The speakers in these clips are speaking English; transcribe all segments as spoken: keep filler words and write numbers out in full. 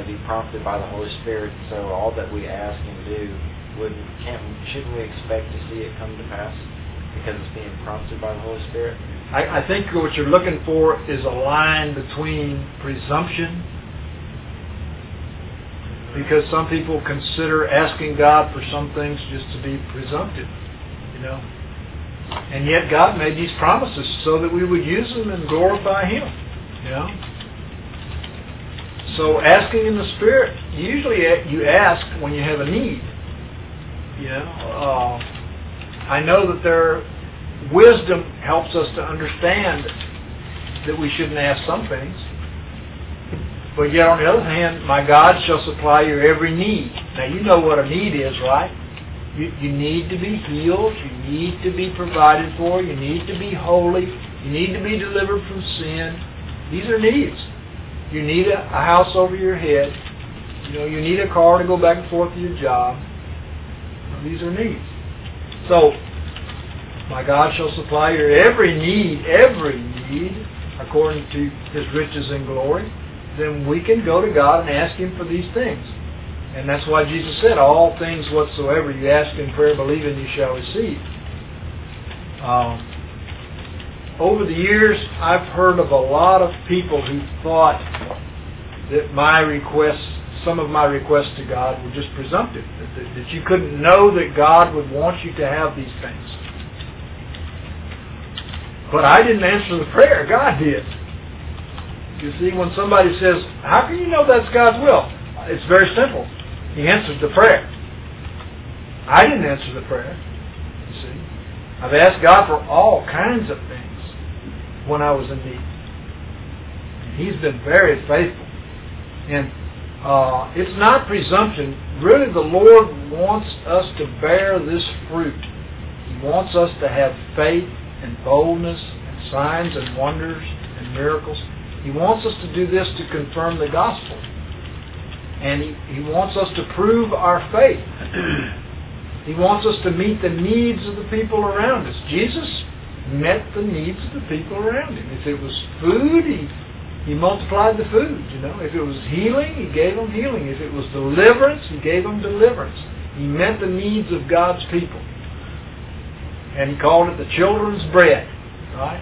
to be prompted by the Holy Spirit. So all that we ask and do, wouldn't, can't, shouldn't we expect to see it come to pass because it's being prompted by the Holy Spirit? I, I think what you're looking for is a line between presumption, because some people consider asking God for some things just to be presumptive, you know. And yet God made these promises so that we would use them and glorify Him, you know. So asking in the Spirit, usually you ask when you have a need, you know. Uh, I know that there, wisdom helps us to understand that we shouldn't ask some things. But yet on the other hand, my God shall supply your every need. Now you know what a need is, right? You, you need to be healed. You need to be provided for. You need to be holy. You need to be delivered from sin. These are needs. You need a, a house over your head. You know, you need a car to go back and forth to your job. These are needs. So, my God shall supply your every need, every need, according to His riches and glory. Then we can go to God and ask Him for these things. And that's why Jesus said, all things whatsoever you ask in prayer, believing you shall receive. Um, over the years, I've heard of a lot of people who thought that my requests, some of my requests to God were just presumptive, that, that, that you couldn't know that God would want you to have these things. But I didn't answer the prayer, God did. You see, when somebody says, how can you know that's God's will? It's very simple. He answered the prayer. I didn't answer the prayer, you see. I've asked God for all kinds of things when I was in need. And He's been very faithful. And uh, it's not presumption. Really, the Lord wants us to bear this fruit. He wants us to have faith and boldness and signs and wonders and miracles. He wants us to do this to confirm the gospel. And he, he wants us to prove our faith. He wants us to meet the needs of the people around us. Jesus met the needs of the people around Him. If it was food, He, he multiplied the food. You know, if it was healing, He gave them healing. If it was deliverance, He gave them deliverance. He met the needs of God's people. And He called it the children's bread. Right?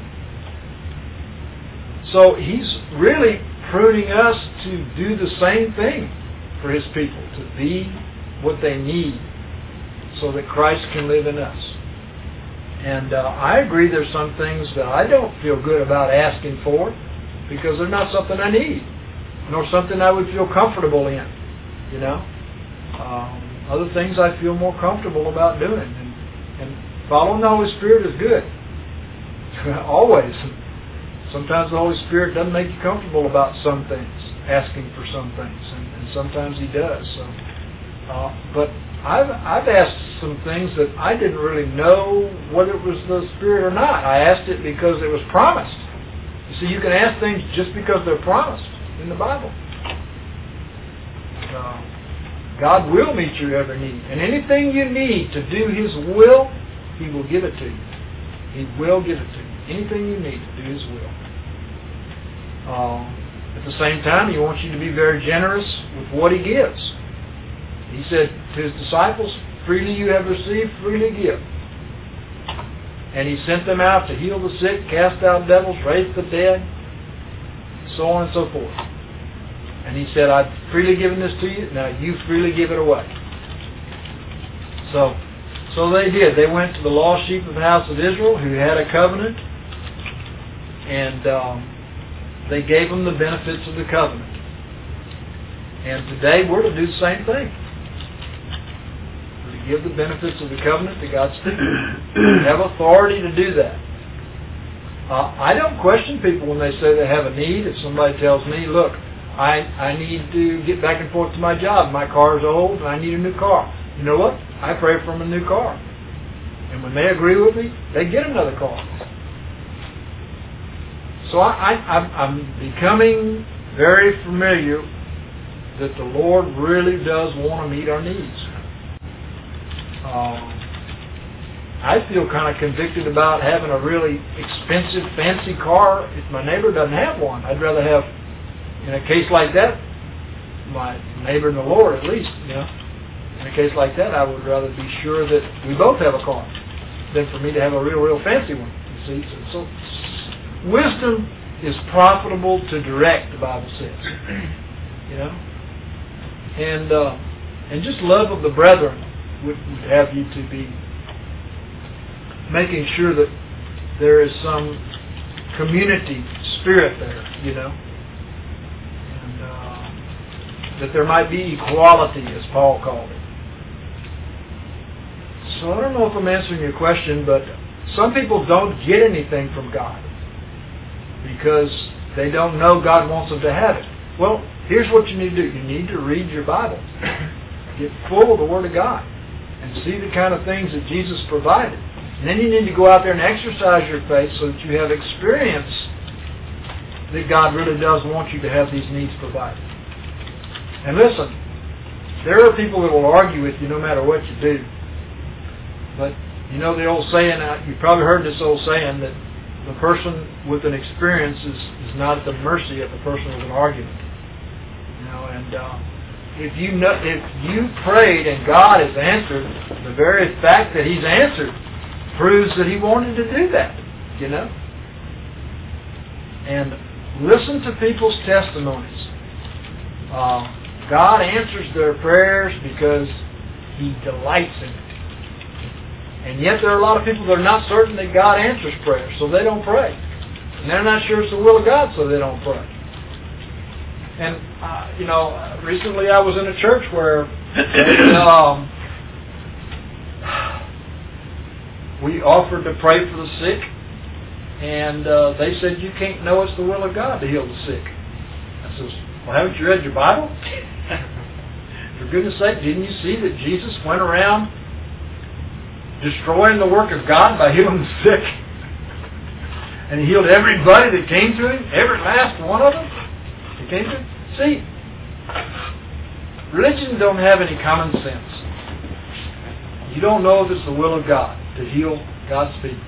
So He's really pruning us to do the same thing for His people, to be what they need so that Christ can live in us. And uh, I agree there's some things that I don't feel good about asking for because they're not something I need, nor something I would feel comfortable in, you know. Um, other things I feel more comfortable about doing. And, and following the Holy Spirit is good. Always. Sometimes the Holy Spirit doesn't make you comfortable about some things, asking for some things, and, and sometimes He does. So, uh, but I've I've asked some things that I didn't really know whether it was the Spirit or not. I asked it because it was promised. You see, you can ask things just because they're promised in the Bible. Uh, God will meet your every need, and anything you need to do His will, He will give it to you. He will give it to you. Anything you need to do His will. Uh, at the same time, He wants you to be very generous with what He gives. He said to His disciples, freely you have received, freely give. And He sent them out to heal the sick, cast out devils, raise the dead, so on and so forth. And He said, I've freely given this to you, now you freely give it away. So, so they did. They went to the lost sheep of the house of Israel who had a covenant, and um, they gave them the benefits of the covenant. And today we're to do the same thing. We're to give the benefits of the covenant to God's people. We have authority to do that. Uh, I don't question people when they say they have a need. If somebody tells me, look, I, I need to get back and forth to my job. My car is old and I need a new car. You know what? I pray for them a new car. And when they agree with me, they get another car. So I, I, I'm, I'm becoming very familiar that the Lord really does want to meet our needs. Um, I feel kind of convicted about having a really expensive, fancy car if my neighbor doesn't have one. I'd rather have, in a case like that, my neighbor in the Lord, at least, you know. In a case like that, I would rather be sure that we both have a car than for me to have a real, real fancy one, you see. So, so wisdom is profitable to direct, the Bible says, you know. And uh, and just love of the brethren would, would have you to be making sure that there is some community spirit there, you know. And uh, that there might be equality, as Paul called it. So I don't know if I'm answering your question, but some people don't get anything from God because they don't know God wants them to have it. Well, here's what you need to do. You need to read your Bible. Get full of the Word of God and see the kind of things that Jesus provided. And then you need to go out there and exercise your faith so that you have experience that God really does want you to have these needs provided. And listen, there are people that will argue with you no matter what you do. But you know the old saying, you've probably heard this old saying, that the person with an experience is, is not at the mercy of the person with an argument. You know, and uh, if you know, if you prayed and God has answered, the very fact that He's answered proves that He wanted to do that. You know, and listen to people's testimonies. Uh, God answers their prayers because He delights in it. And yet there are a lot of people that are not certain that God answers prayer, so they don't pray. And they're not sure it's the will of God, so they don't pray. And, uh, you know, recently I was in a church where they, um, we offered to pray for the sick, and uh, they said, you can't know it's the will of God to heal the sick. I says, well, haven't you read your Bible? For goodness sake, didn't you see that Jesus went around destroying the work of God by healing the sick? And He healed everybody that came to Him, every last one of them that came to Him. See, religion don't have any common sense. You don't know if it's the will of God to heal God's people.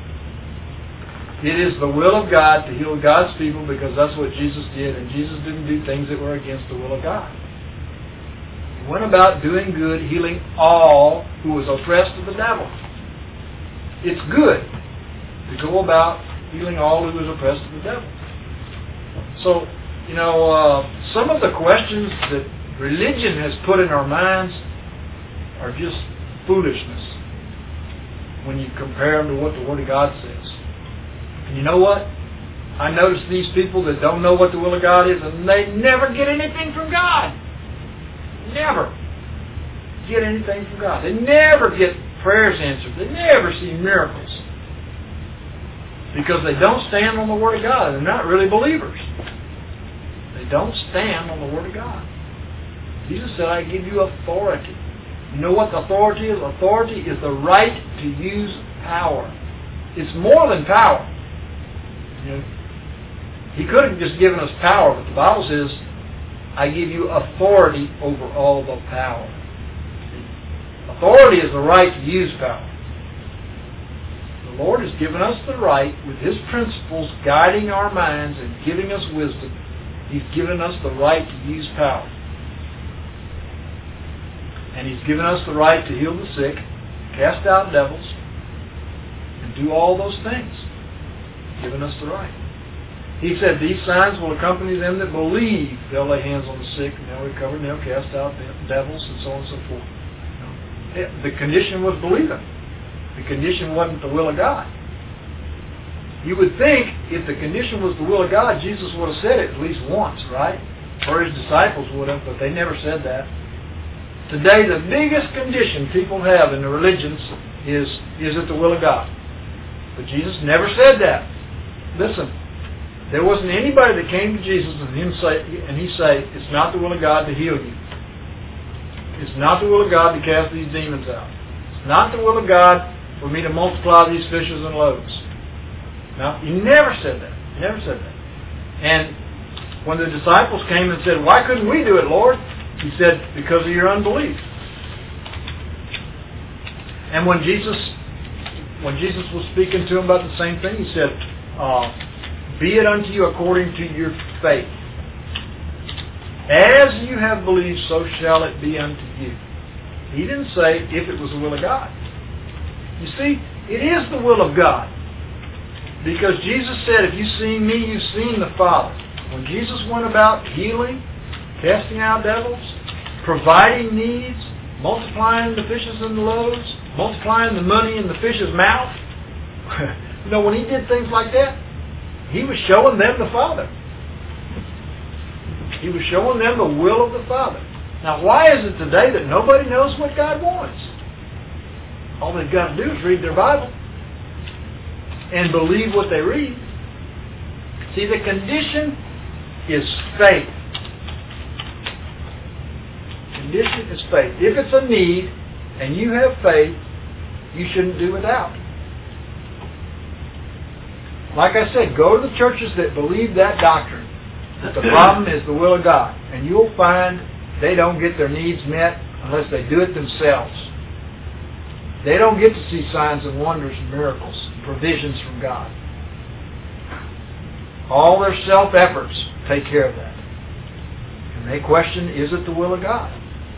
It is the will of God to heal God's people because that's what Jesus did, and Jesus didn't do things that were against the will of God. He went about doing good, healing all who was oppressed of the devil. It's good to go about healing all who was oppressed of the devil. So, you know, uh, some of the questions that religion has put in our minds are just foolishness when you compare them to what the Word of God says. And you know what? I notice these people that don't know what the will of God is, and they never get anything from God. Never get anything from God. They never get prayers answered. They never see miracles. Because they don't stand on the Word of God. They're not really believers. They don't stand on the Word of God. Jesus said, I give you authority. You know what the authority is? Authority is the right to use power. It's more than power. You know, He could have just given us power, but the Bible says, I give you authority over all the power. Authority is the right to use power. The Lord has given us the right, with His principles guiding our minds and giving us wisdom. He's given us the right to use power. And He's given us the right to heal the sick, cast out devils, and do all those things. He's given us the right. He said, these signs will accompany them that believe. They'll lay hands on the sick, and they'll recover, and they'll cast out devils, and so on and so forth. The condition was believing. The condition wasn't the will of God. You would think if the condition was the will of God, Jesus would have said it at least once, right? Or His disciples would have, but they never said that. Today, the biggest condition people have in the religions is, is it the will of God? But Jesus never said that. Listen, there wasn't anybody that came to Jesus and him say, and He say, it's not the will of God to heal you. It's not the will of God to cast these demons out. It's not the will of God for me to multiply these fishes and loaves. No, He never said that. He never said that. And when the disciples came and said, why couldn't we do it, Lord? He said, because of your unbelief. And when Jesus when Jesus was speaking to him about the same thing, He said, uh, be it unto you according to your faith. As you have believed, so shall it be unto you. He didn't say if it was the will of God. You see, it is the will of God. Because Jesus said, if you've seen me, you've seen the Father. When Jesus went about healing, casting out devils, providing needs, multiplying the fishes and the loaves, multiplying the money in the fish's mouth, you know, when he did things like that, he was showing them the Father. He was showing them the will of the Father. Now, why is it today that nobody knows what God wants? All they've got to do is read their Bible and believe what they read. See, the condition is faith. Condition is faith. If it's a need and you have faith, you shouldn't do without. Like I said, go to the churches that believe that doctrine, that the problem is the will of God, and you'll find they don't get their needs met unless they do it themselves. They don't get to see signs and wonders and miracles and provisions from God. All their self-efforts take care of that. And they question, is it the will of God?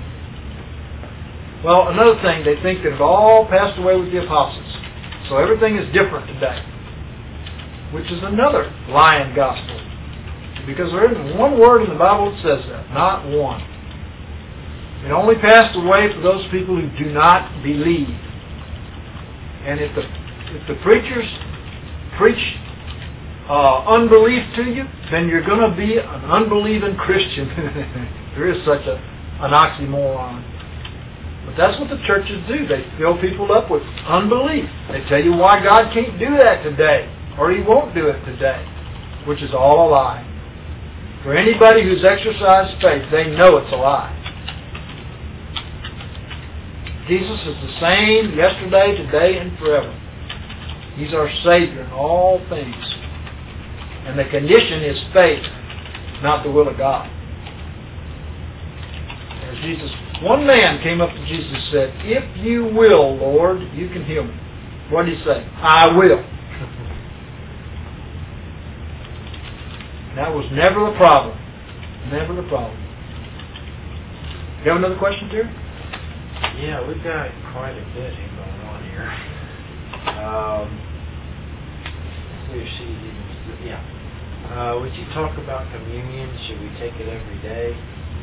Well, another thing, they think that it all passed away with the apostles. So everything is different today. Which is another lying gospel. Because there isn't one word in the Bible that says that. Not one. It only passed away for those people who do not believe. And if the if the preachers preach uh, unbelief to you, then you're going to be an unbelieving Christian. There is such a, an oxymoron. But that's what the churches do. They fill people up with unbelief. They tell you why God can't do that today, or He won't do it today, which is all a lie. For anybody who's exercised faith, they know it's a lie. Jesus is the same yesterday, today, and forever. He's our Savior in all things. And the condition is faith, not the will of God. As Jesus, one man came up to Jesus and said, if you will, Lord, you can heal me. What did he say? I will. That was never the problem. Never the problem. You have another question, Terry? Yeah, we've got quite a bit going on here. Um, let's see if she's even, yeah. Uh, would you talk about communion? Should we take it every day?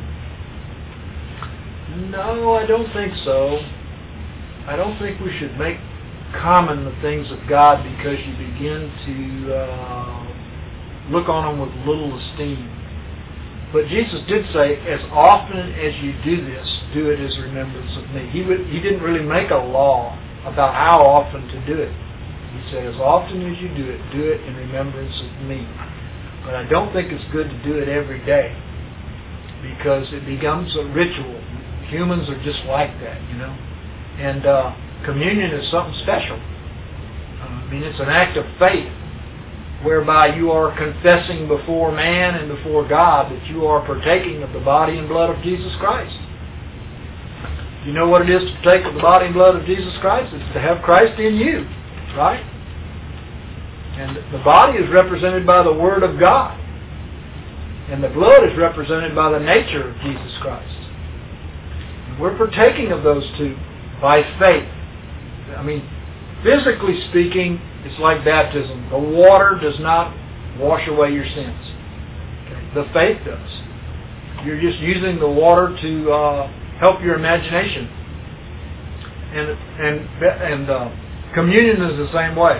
No, I don't think so. I don't think we should make common the things of God because you begin to uh, look on them with little esteem. But Jesus did say, as often as you do this, do it as remembrance of me. He would, he didn't really make a law about how often to do it. He said, as often as you do it, do it in remembrance of me. But I don't think it's good to do it every day because it becomes a ritual. Humans are just like that, you know. And uh, communion is something special. Uh, I mean, it's an act of faith, whereby you are confessing before man and before God that you are partaking of the body and blood of Jesus Christ. You know what it is to partake of the body and blood of Jesus Christ? It's to have Christ in you, right? And the body is represented by the Word of God. And the blood is represented by the nature of Jesus Christ. And we're partaking of those two by faith. I mean, physically speaking, it's like baptism. The water does not wash away your sins. Okay? The faith does. You're just using the water to uh, help your imagination. And and and uh, communion is the same way.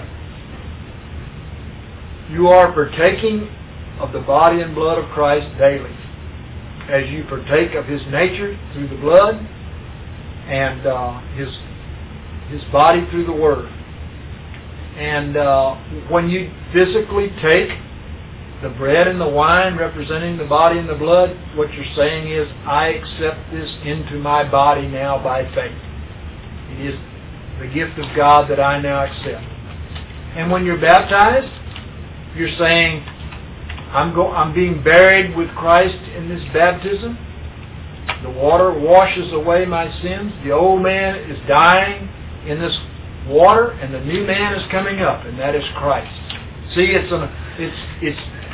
You are partaking of the body and blood of Christ daily, as you partake of His nature through the blood and uh, His His body through the Word. And uh, when you physically take the bread and the wine representing the body and the blood, what you're saying is, I accept this into my body now by faith. It is the gift of God that I now accept. And when you're baptized, you're saying, I'm, go- I'm being buried with Christ in this baptism. The water washes away my sins. The old man is dying in this water, and the new man is coming up, and that is Christ. See, it's an, it's it's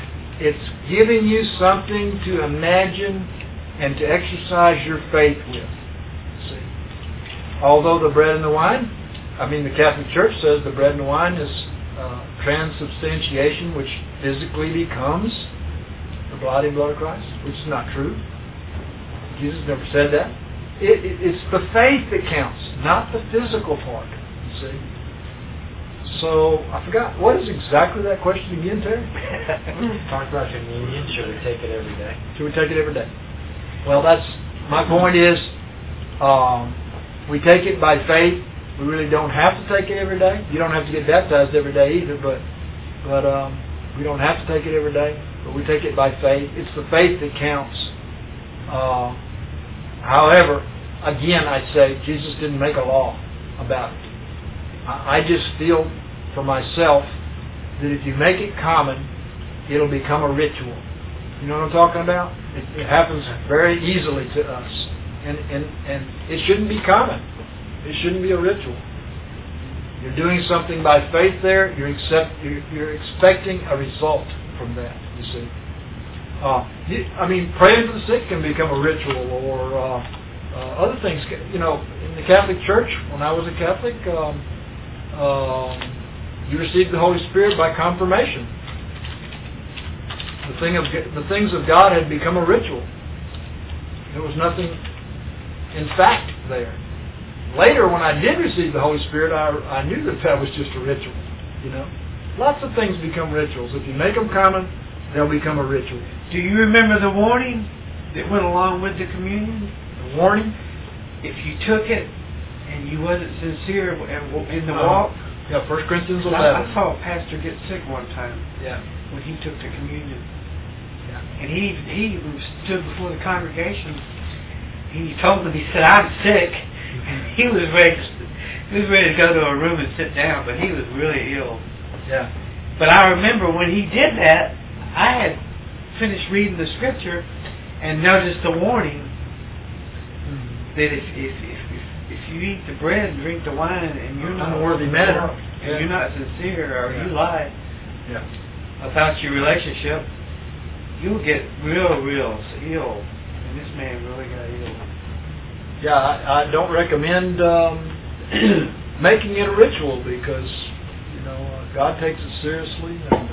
it's giving you something to imagine and to exercise your faith with. See, although the bread and the wine, I mean, the Catholic Church says the bread and the wine is uh, transubstantiation, which physically becomes the body and blood of Christ, which is not true. Jesus never said that. It, it, it's the faith that counts, not the physical part. You see. So I forgot, what is exactly that question again, Terry? Talk about communion. Should we take it every day? Should we take it every day? Well, that's my point. Is um, we take it by faith. We really don't have to take it every day. You don't have to get baptized every day either, but but um, we don't have to take it every day. But we take it by faith. It's the faith that counts. Uh, however, again, I say Jesus didn't make a law about it. I, I just feel for myself that if you make it common, it'll become a ritual. You know what I'm talking about? It, it happens very easily to us, and and and it shouldn't be common. It shouldn't be a ritual. You're doing something by faith there. You're, accept, you're, you're expecting a result from that, you see. Uh, you, I mean, praying for the sick can become a ritual, or uh, uh, other things. Can, you know, in the Catholic Church, when I was a Catholic, um, um, you received the Holy Spirit by confirmation. The, thing of, the things of God had become a ritual. There was nothing in fact there. Later, when I did receive the Holy Spirit, I, I knew that that was just a ritual. You know, lots of things become rituals. If you make them common, they'll become a ritual. Do you remember the warning that went along with the communion? The warning? If you took it and you wasn't sincere in the uh, walk. Yeah, First Corinthians eleven. I, I saw a pastor get sick one time. Yeah. When he took the communion. Yeah. And he he stood before the congregation. He told them, he said, "I'm sick." He was ready. To, he was ready to go to a room and sit down, but he was really ill. Yeah. But I remember when he did that, I had finished reading the scripture and noticed the warning mm-hmm. that if if, if if if you eat the bread and drink the wine and you're not unworthy manner, and yeah. you're not sincere, or yeah. you lie yeah. about your relationship, you'll get real, real ill. And this man really got ill. Yeah, I, I don't recommend um, making it a ritual, because you know uh, God takes it seriously, and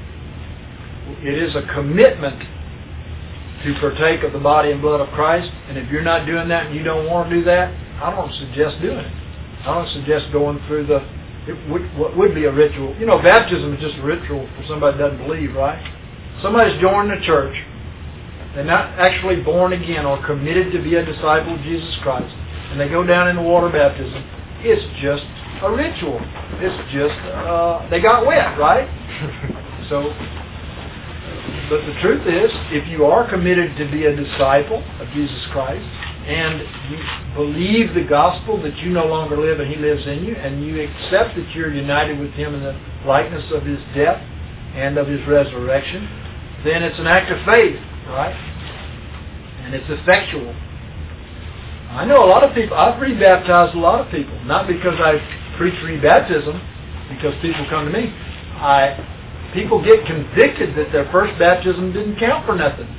uh, it is a commitment to partake of the body and blood of Christ. And if you're not doing that and you don't want to do that, I don't suggest doing it. I don't suggest going through the it would, what would be a ritual. You know, baptism is just a ritual for somebody that doesn't believe, right? Somebody's joined the church. They're not actually born again or committed to be a disciple of Jesus Christ, and they go down in the water baptism. It's just a ritual. It's just, uh, they got wet, right? So, but the truth is, if you are committed to be a disciple of Jesus Christ, and you believe the gospel that you no longer live and He lives in you, and you accept that you're united with Him in the likeness of His death and of His resurrection, then it's an act of faith. Right? And it's effectual. I know a lot of people, I've rebaptized a lot of people, not because I preach rebaptism, because people come to me. I people get convicted that their first baptism didn't count for nothing,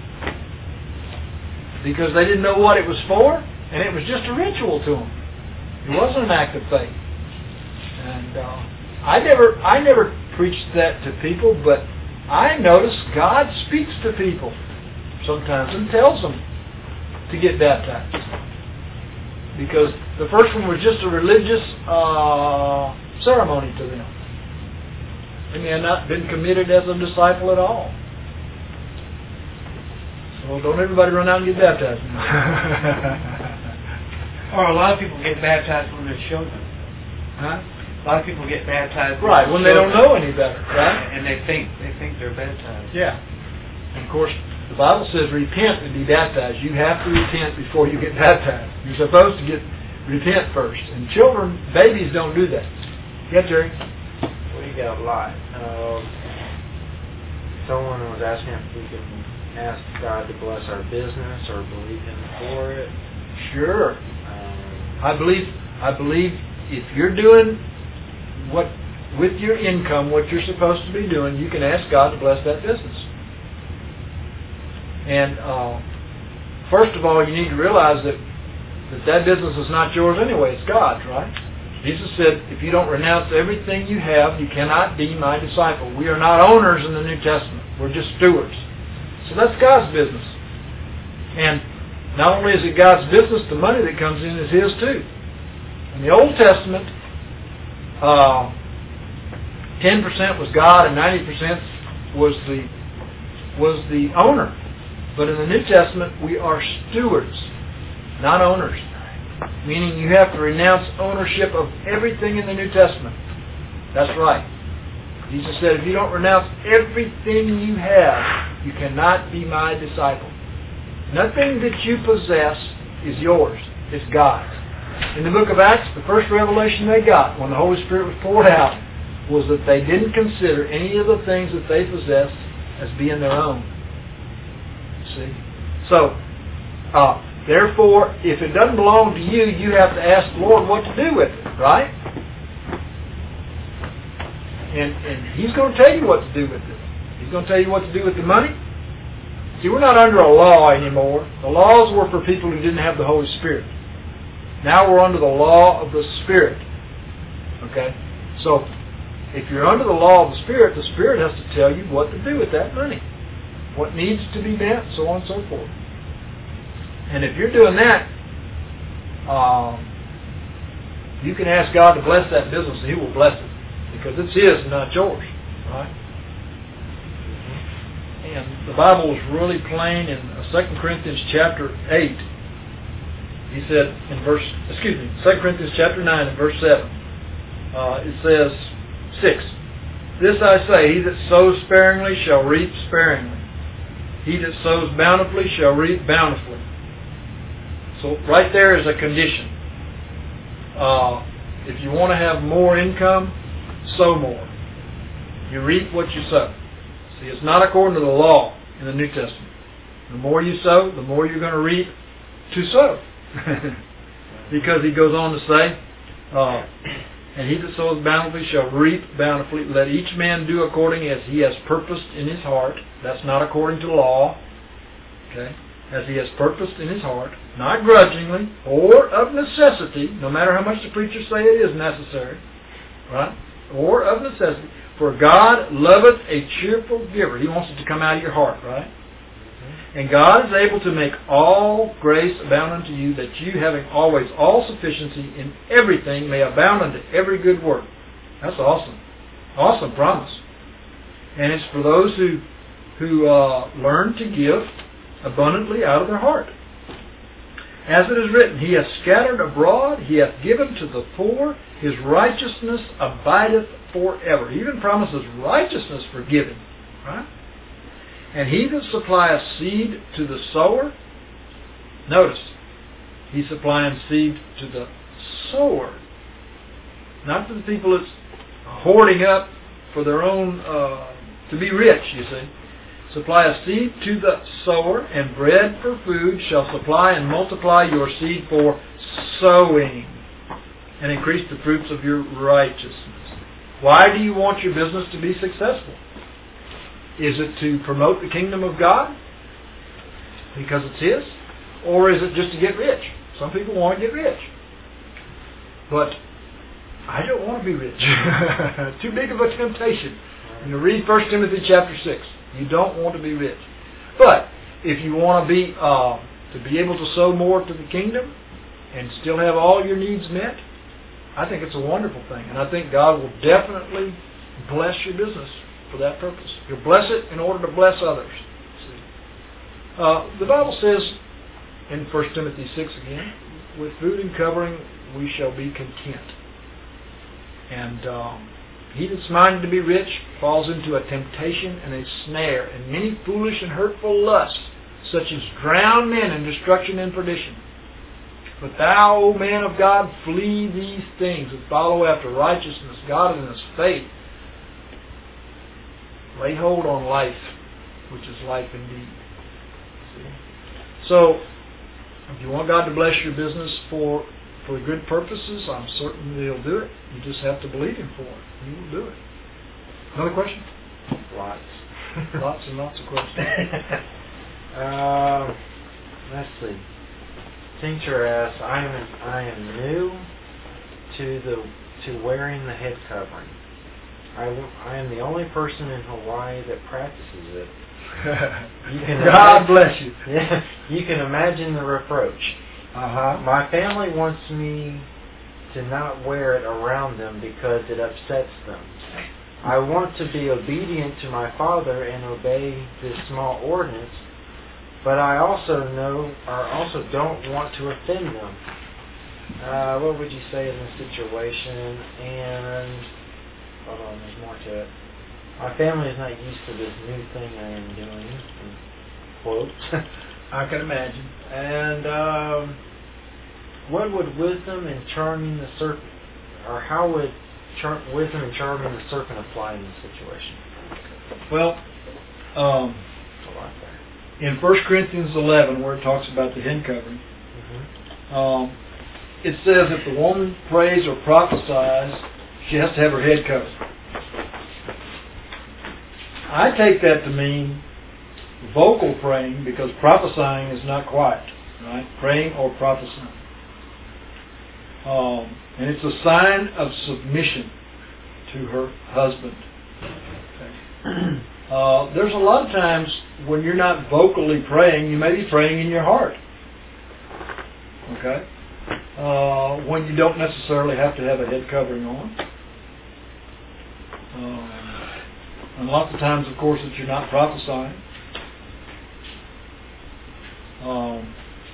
because they didn't know what it was for, and it was just a ritual to them. It wasn't an act of faith. And uh, I never, I never preached that to people, but I notice God speaks to people sometimes and tells them to get baptized, because the first one was just a religious uh, ceremony to them, and they had not been committed as a disciple at all. Well, don't everybody run out and get baptized. Or a lot of people get baptized when they're children. Huh? A lot of people get baptized right when they don't know any better, right? And they think they think they're baptized. Yeah. And of course, the Bible says repent and be baptized. You have to repent before you get baptized. You're supposed to get repent first. And children, babies don't do that. Yeah, Jerry? We got a lot. Um, someone was asking if we can ask God to bless our business or believe Him for it. Sure. Um, I believe. I believe if you're doing what with your income, what you're supposed to be doing, you can ask God to bless that business. And uh, first of all, you need to realize that, that that business is not yours anyway. It's God's, right? Jesus said, if you don't renounce everything you have, you cannot be my disciple. We are not owners in the New Testament. We're just stewards. So that's God's business. And not only is it God's business, the money that comes in is His too. In the Old Testament, uh, ten percent was God and ninety percent was the was the owner. But in the New Testament, we are stewards, not owners. Meaning you have to renounce ownership of everything in the New Testament. That's right. Jesus said, if you don't renounce everything you have, you cannot be my disciple. Nothing that you possess is yours. It's God's. In the book of Acts, the first revelation they got when the Holy Spirit was poured out was that they didn't consider any of the things that they possessed as being their own. See? So, uh, therefore, if it doesn't belong to you, you have to ask the Lord what to do with it, right? And, and He's going to tell you what to do with it. He's going to tell you what to do with the money. See, we're not under a law anymore. The laws were for people who didn't have the Holy Spirit. Now we're under the law of the Spirit. Okay? So, if you're under the law of the Spirit, the Spirit has to tell you what to do with that money. What needs to be met, so on and so forth. And if you're doing that, um, you can ask God to bless that business and He will bless it. Because it's His and not yours. Right? And the Bible is really plain in Second Corinthians chapter eight. He said in verse, excuse me, Second Corinthians chapter nine and verse seven. Uh, it says, six. This I say, he that sows sparingly shall reap sparingly. He that sows bountifully shall reap bountifully. So right there is a condition. Uh, if you want to have more income, sow more. You reap what you sow. See, it's not according to the law in the New Testament. The more you sow, the more you're going to reap to sow. Because he goes on to say, uh, and he that sows bountifully shall reap bountifully. Let each man do according as he has purposed in his heart. That's not according to law. Okay? As he has purposed in his heart, not grudgingly or of necessity, no matter how much the preachers say it is necessary, right? Or of necessity. For God loveth a cheerful giver. He wants it to come out of your heart, right? And God is able to make all grace abound unto you, that you, having always all sufficiency in everything, may abound unto every good work. That's awesome. Awesome promise. And it's for those who, who uh, learn to give abundantly out of their heart. As it is written, He hath scattered abroad, He hath given to the poor, His righteousness abideth forever. He even promises righteousness for giving. Right? And he that supplieth seed to the sower, notice, he's supplying seed to the sower. Not to the people that's hoarding up for their own, uh, to be rich, you see. Supply a seed to the sower, and bread for food shall supply and multiply your seed for sowing, and increase the fruits of your righteousness. Why do you want your business to be successful? Is it to promote the kingdom of God? Because it's His? Or is it just to get rich? Some people want to get rich. But I don't want to be rich. Too big of a temptation. You know, read First Timothy chapter six. You don't want to be rich. But if you want to be uh, to be able to sow more to the kingdom and still have all your needs met, I think it's a wonderful thing. And I think God will definitely bless your business for that purpose. He'll bless it in order to bless others. See? Uh, the Bible says in First Timothy six again, with food and covering we shall be content. And um, he that's minded to be rich falls into a temptation and a snare and many foolish and hurtful lusts, such as drown men in destruction and perdition. But thou, O man of God, flee these things and follow after righteousness, godliness, faith. Lay hold on life, which is life indeed. See? So, if you want God to bless your business for for good purposes, I'm certain He'll do it. You just have to believe Him for it. He will do it. Another question? Lots. Lots and lots of questions. Uh, let's see. Tincture asks, I am I am new to the to wearing the head covering. I, I am the only person in Hawaii that practices it. You can God imagine, bless you. Yeah, you can imagine the reproach. Uh-huh. My family wants me to not wear it around them because it upsets them. I want to be obedient to my father and obey this small ordinance, but I also know, or also don't want to offend them. Uh, what would you say in this situation? And hold on, there's more to it. My family is not used to this new thing I am doing. In quotes. I can imagine. And um, what would wisdom and charming the serpent, or how would char- wisdom and charming the serpent apply in this situation? Well, um, That's a lot there. in First Corinthians eleven, where it talks about the head covering, Mm-hmm. um, it says if the woman prays or prophesies, she has to have her head covered. I take that to mean vocal praying, because prophesying is not quiet, right? Praying or prophesying. Um, and it's a sign of submission to her husband. Okay. Uh, there's a lot of times when you're not vocally praying, you may be praying in your heart. Okay? Uh, when you don't necessarily have to have a head covering on. Um, and lots of times, of course, that you're not prophesying. Um,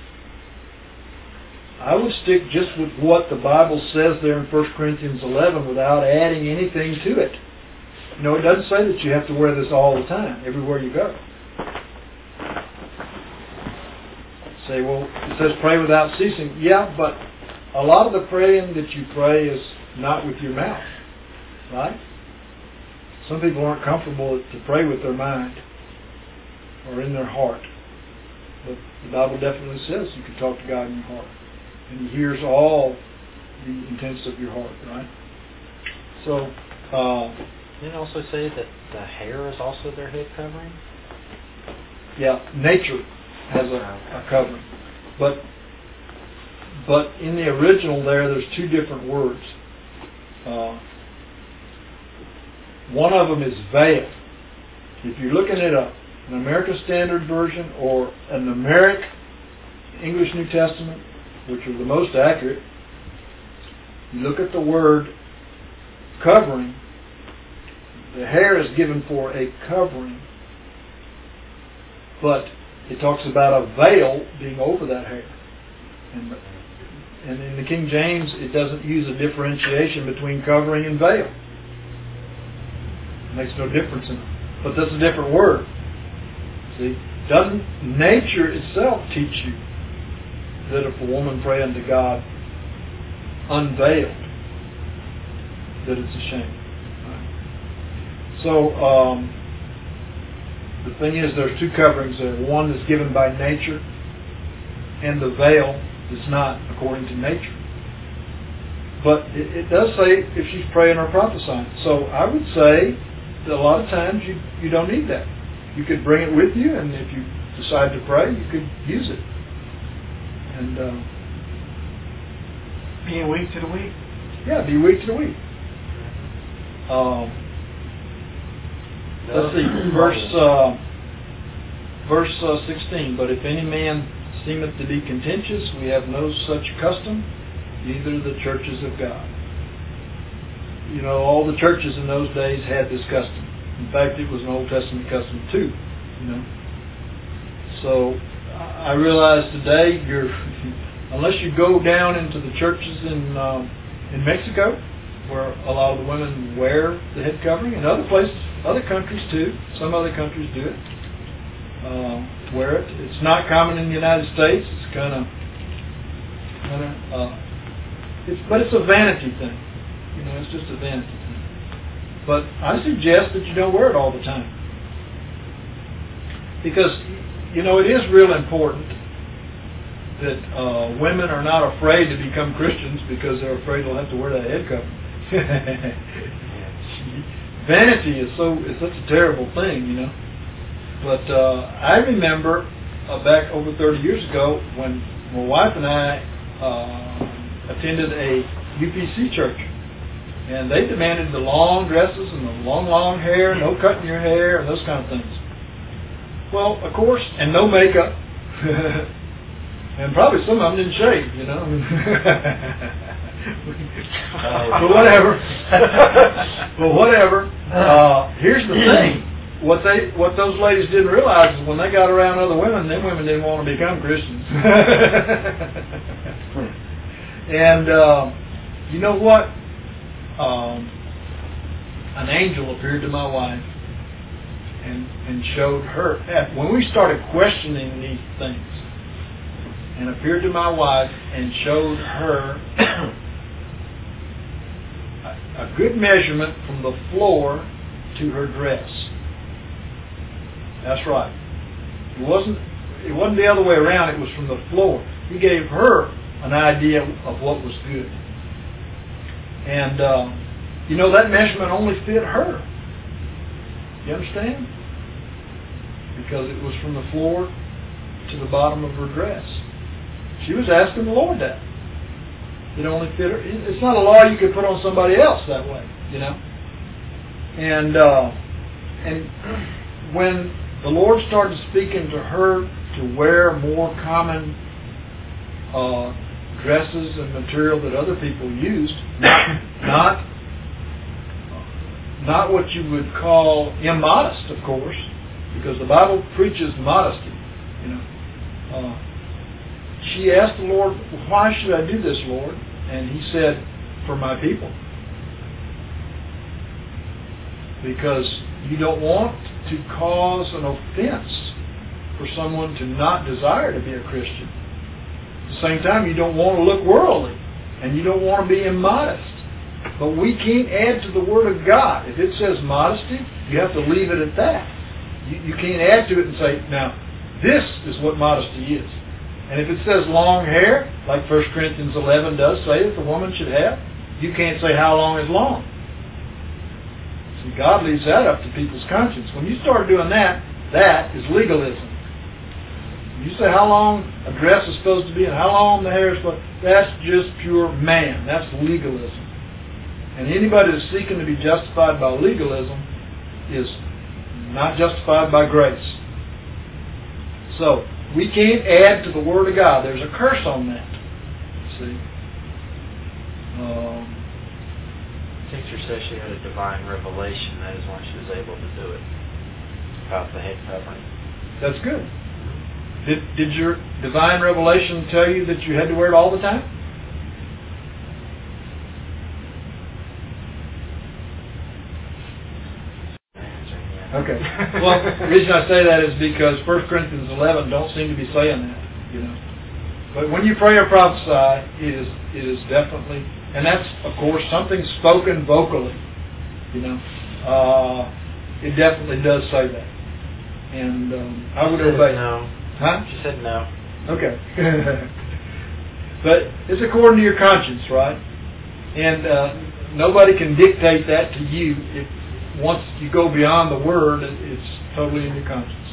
I would stick just with what the Bible says there in First Corinthians eleven without adding anything to it. You know, it doesn't say that you have to wear this all the time, everywhere you go. Say, well, it says pray without ceasing. Yeah, but a lot of the praying that you pray is not with your mouth, right? Some people aren't comfortable to pray with their mind or in their heart. But the Bible definitely says you can talk to God in your heart. And He hears all the intents of your heart, right? So, uh, Didn't it also say that the hair is also their head covering? yeah, nature has a, a covering. But but in the original there, there's two different words. Uh, one of them is veil. If you're looking at a, an American Standard Version or an Amharic English New Testament, which are the most accurate, you look at the word covering, the hair is given for a covering, but it talks about a veil being over that hair. And, and in the King James, it doesn't use a differentiation between covering and veil. It makes no difference in it. But that's a different word. See, doesn't nature itself teach you that if a woman pray unto God unveiled, that it's a shame? Right? So, um, the thing is, there's two coverings there. One is given by nature, and the veil is not according to nature. But it, it does say if she's praying or prophesying. So I would say that a lot of times you, you don't need that. You could bring it with you, and if you decide to pray, you could use it. And uh, be a week to the week. Yeah, be week to the week. Um, let's see, verse uh, verse uh, sixteen. But if any man seemeth to be contentious, we have no such custom, neither the churches of God. You know, all the churches in those days had this custom. In fact, it was an Old Testament custom too. You know, so I realize today, you're unless you go down into the churches in um, in Mexico, where a lot of the women wear the head covering, and other places, other countries too. Some other countries do it. Uh, wear it. It's not common in the United States. It's kind of, kind of, uh, it's but it's a vanity thing. You know, it's just a vanity thing. But I suggest that you don't wear it all the time, because you know it is real important that uh, women are not afraid to become Christians because they're afraid they'll have to wear that head covering. Vanity is so is such a terrible thing, you know. But uh, I remember uh, back over thirty years ago when my wife and I uh, attended a U P C church. And they demanded the long dresses and the long, long hair, no cutting your hair, and those kind of things. Well, of course, and no makeup. And probably some of them didn't shave, you know. uh, but whatever. But whatever. Uh, here's the thing. What they, what those ladies didn't realize is when they got around other women, them women didn't want to become Christians. And uh, you know what? Um, an angel appeared to my wife and, and showed her, when we started questioning these things, and appeared to my wife and showed her a, a good measurement from the floor to her dress. That's right. It wasn't, it wasn't the other way around, it was from the floor. He gave her an idea of what was good. And, uh, you know, that measurement only fit her. You understand? Because it was from the floor to the bottom of her dress. She was asking the Lord that. It only fit her. It's not a law you could put on somebody else that way, you know. And, uh, and when the Lord started speaking to her to wear more common uh, dresses and material that other people used, not, not not what you would call immodest, of course, because the Bible preaches modesty. You know, uh, she asked the Lord, "Why should I do this, Lord?" And He said, "For my people, because you don't want to cause an offense for someone to not desire to be a Christian. At the same time, you don't want to look worldly, and you don't want to be immodest. But we can't add to the Word of God. If it says modesty, you have to leave it at that. You, you can't add to it and say, now, this is what modesty is. And if it says long hair, like First Corinthians eleven does say that the woman should have, you can't say how long is long. See, God leaves that up to people's conscience. When you start doing that, that is legalism. You say how long a dress is supposed to be and how long the hair is supposed to be, that's just pure man. That's legalism. And anybody that's seeking to be justified by legalism is not justified by grace. So, we can't add to the Word of God. There's a curse on that. See? Um, Teacher says she had a divine revelation. That is when she was able to do it. About the head covering. That's good. Did, did your divine revelation tell you that you had to wear it all the time? Okay. Well, the reason I say that is because First Corinthians eleven don't seem to be saying that, you know. But when you pray or prophesy, it is it is definitely, and that's of course something spoken vocally, you know. Uh, it definitely does say that, and um, I would obey. No. Huh? She said no. Okay. But it's according to your conscience, right? And uh, nobody can dictate that to you. If once you go beyond the Word, it's totally in your conscience.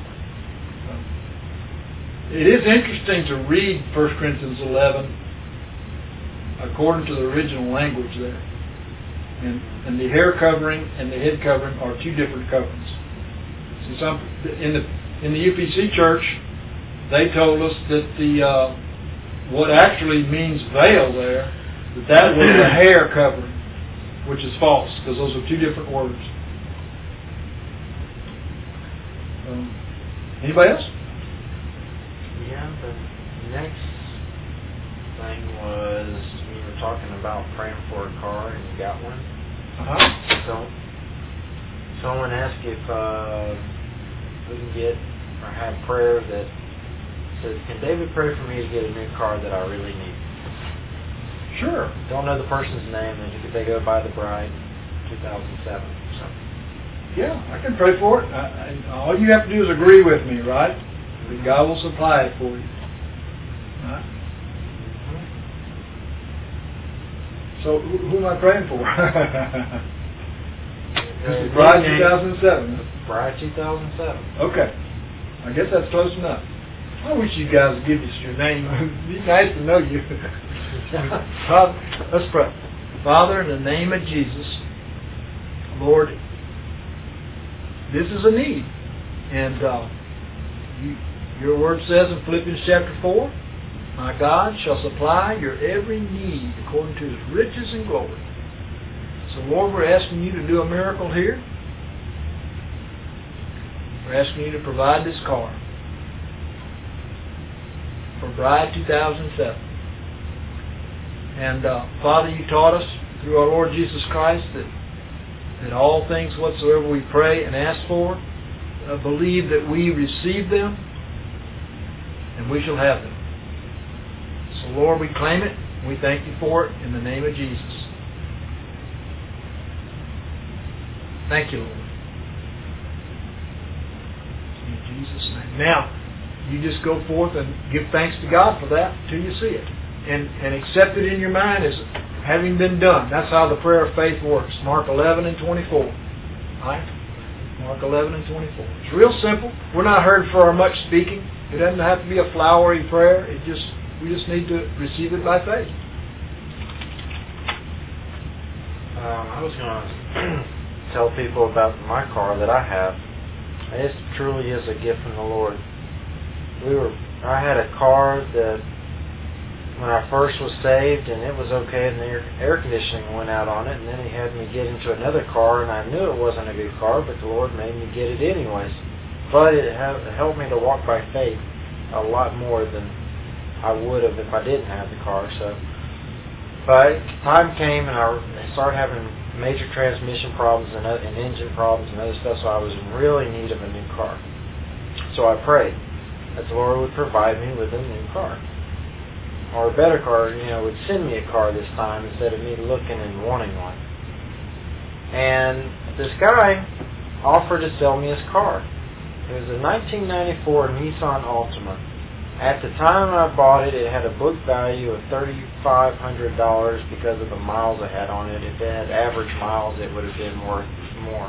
It is interesting to read First Corinthians eleven according to the original language there. And, and the hair covering and the head covering are two different coverings. See, some, in the in the U P C church, they told us that the uh, what actually means veil there, that that was the hair covering, which is false, because those are two different words. Um, anybody else? Yeah, the next thing was we were talking about praying for a car, and you got one. Uh-huh. So, someone asked if uh, we can get or have prayer that says, "Can David pray for me to get a new car that I really need?" Sure. Don't know the person's name, and if they go by the bride, two thousand seven. So. Yeah, I can pray for it. I, I, all you have to do is agree with me, right? That God will supply it for you. Right? Mm-hmm. So, who, who am I praying for? This is Uh, Bride two thousand seven. Bride two thousand seven. Okay. I guess that's close enough. I wish you guys would give us your name. It'd be nice to know you. Father, let's pray. Father, in the name of Jesus, Lord, this is a need. And uh, you, your word says in Philippians chapter four, my God shall supply your every need according to his riches and glory. So, Lord, we're asking you to do a miracle here. We're asking you to provide this car for Bride two thousand seven. And, uh, Father, you taught us through our Lord Jesus Christ that, that all things whatsoever we pray and ask for, uh, believe that we receive them and we shall have them. So, Lord, we claim it. We thank you for it in the name of Jesus. Thank you, Lord. In Jesus' name. Now, you just go forth and give thanks to God for that until you see it. And, and accept it in your mind as having been done. That's how the prayer of faith works. Mark eleven and twenty-four. Right? Mark eleven and twenty-four. It's real simple. We're not heard for our much speaking. It doesn't have to be a flowery prayer. It just we just need to receive it by faith. Um, I was going to tell people about my car that I have. It truly is a gift from the Lord. We were. I had a car that when I first was saved, and it was okay, and the air, air conditioning went out on it, and then he had me get into another car, and I knew it wasn't a good car, but the Lord made me get it anyways. But it, ha- it helped me to walk by faith a lot more than I would have if I didn't have the car. So, but time came, and I started having major transmission problems and, uh, and engine problems and other stuff, so I was in really need of a new car. So I prayed that the Lord would provide me with a new car. Or a better car, you know, would send me a car this time instead of me looking and wanting one. And this guy offered to sell me his car. It was a nineteen ninety-four Nissan Altima. At the time I bought it, it had a book value of three thousand five hundred dollars because of the miles it had on it. If it had average miles, it would have been worth more.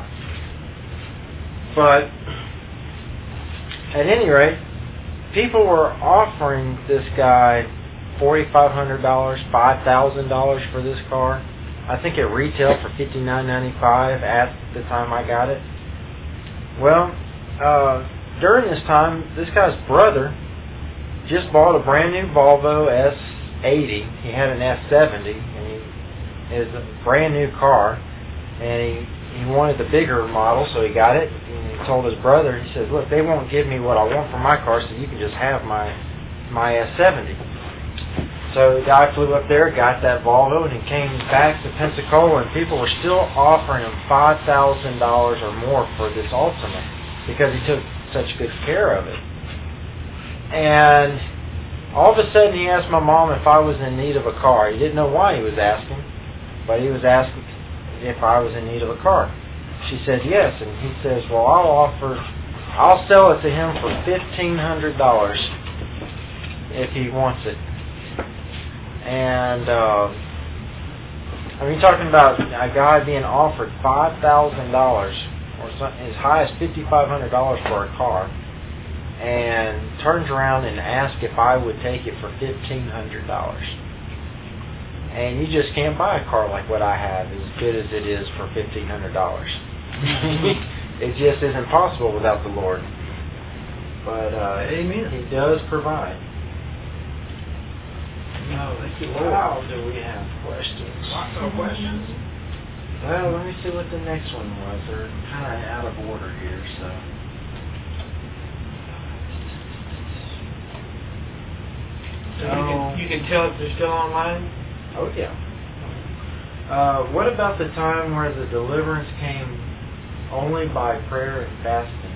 But at any rate, people were offering this guy four thousand five hundred dollars, five thousand dollars for this car. I think it retailed for fifty-nine ninety-five at the time I got it. Well, uh, during this time, this guy's brother just bought a brand new Volvo S eighty. He had an S seventy, and he is a brand new car, and he, he wanted the bigger model, so he got it. And he told his brother, he says, "Look, they won't give me what I want for my car, so you can just have my my S seventy." So the guy flew up there, got that Volvo, and he came back to Pensacola, and people were still offering him five thousand dollars or more for this Altima because he took such good care of it. And all of a sudden he asked my mom if I was in need of a car. He didn't know why he was asking, but he was asking if I was in need of a car. She said yes, and he says, well, I'll offer, I'll sell it to him for fifteen hundred dollars if he wants it. And, uh, I mean, talking about a guy being offered five thousand dollars or something, as high as five thousand five hundred dollars for a car, and turns around and asks if I would take it for fifteen hundred dollars. And you just can't buy a car like what I have, as good as it is, for fifteen hundred dollars. It just isn't possible without the Lord. But uh, Amen. He does provide. No, thank you, Lord. Lord. Wow, do we have questions? Lots of questions. Well, let me see what the next one was. They're kind of out of order here, so. So you can, you can tell if they're still online? Oh, yeah. Uh, what about the time where the deliverance came only by prayer and fasting?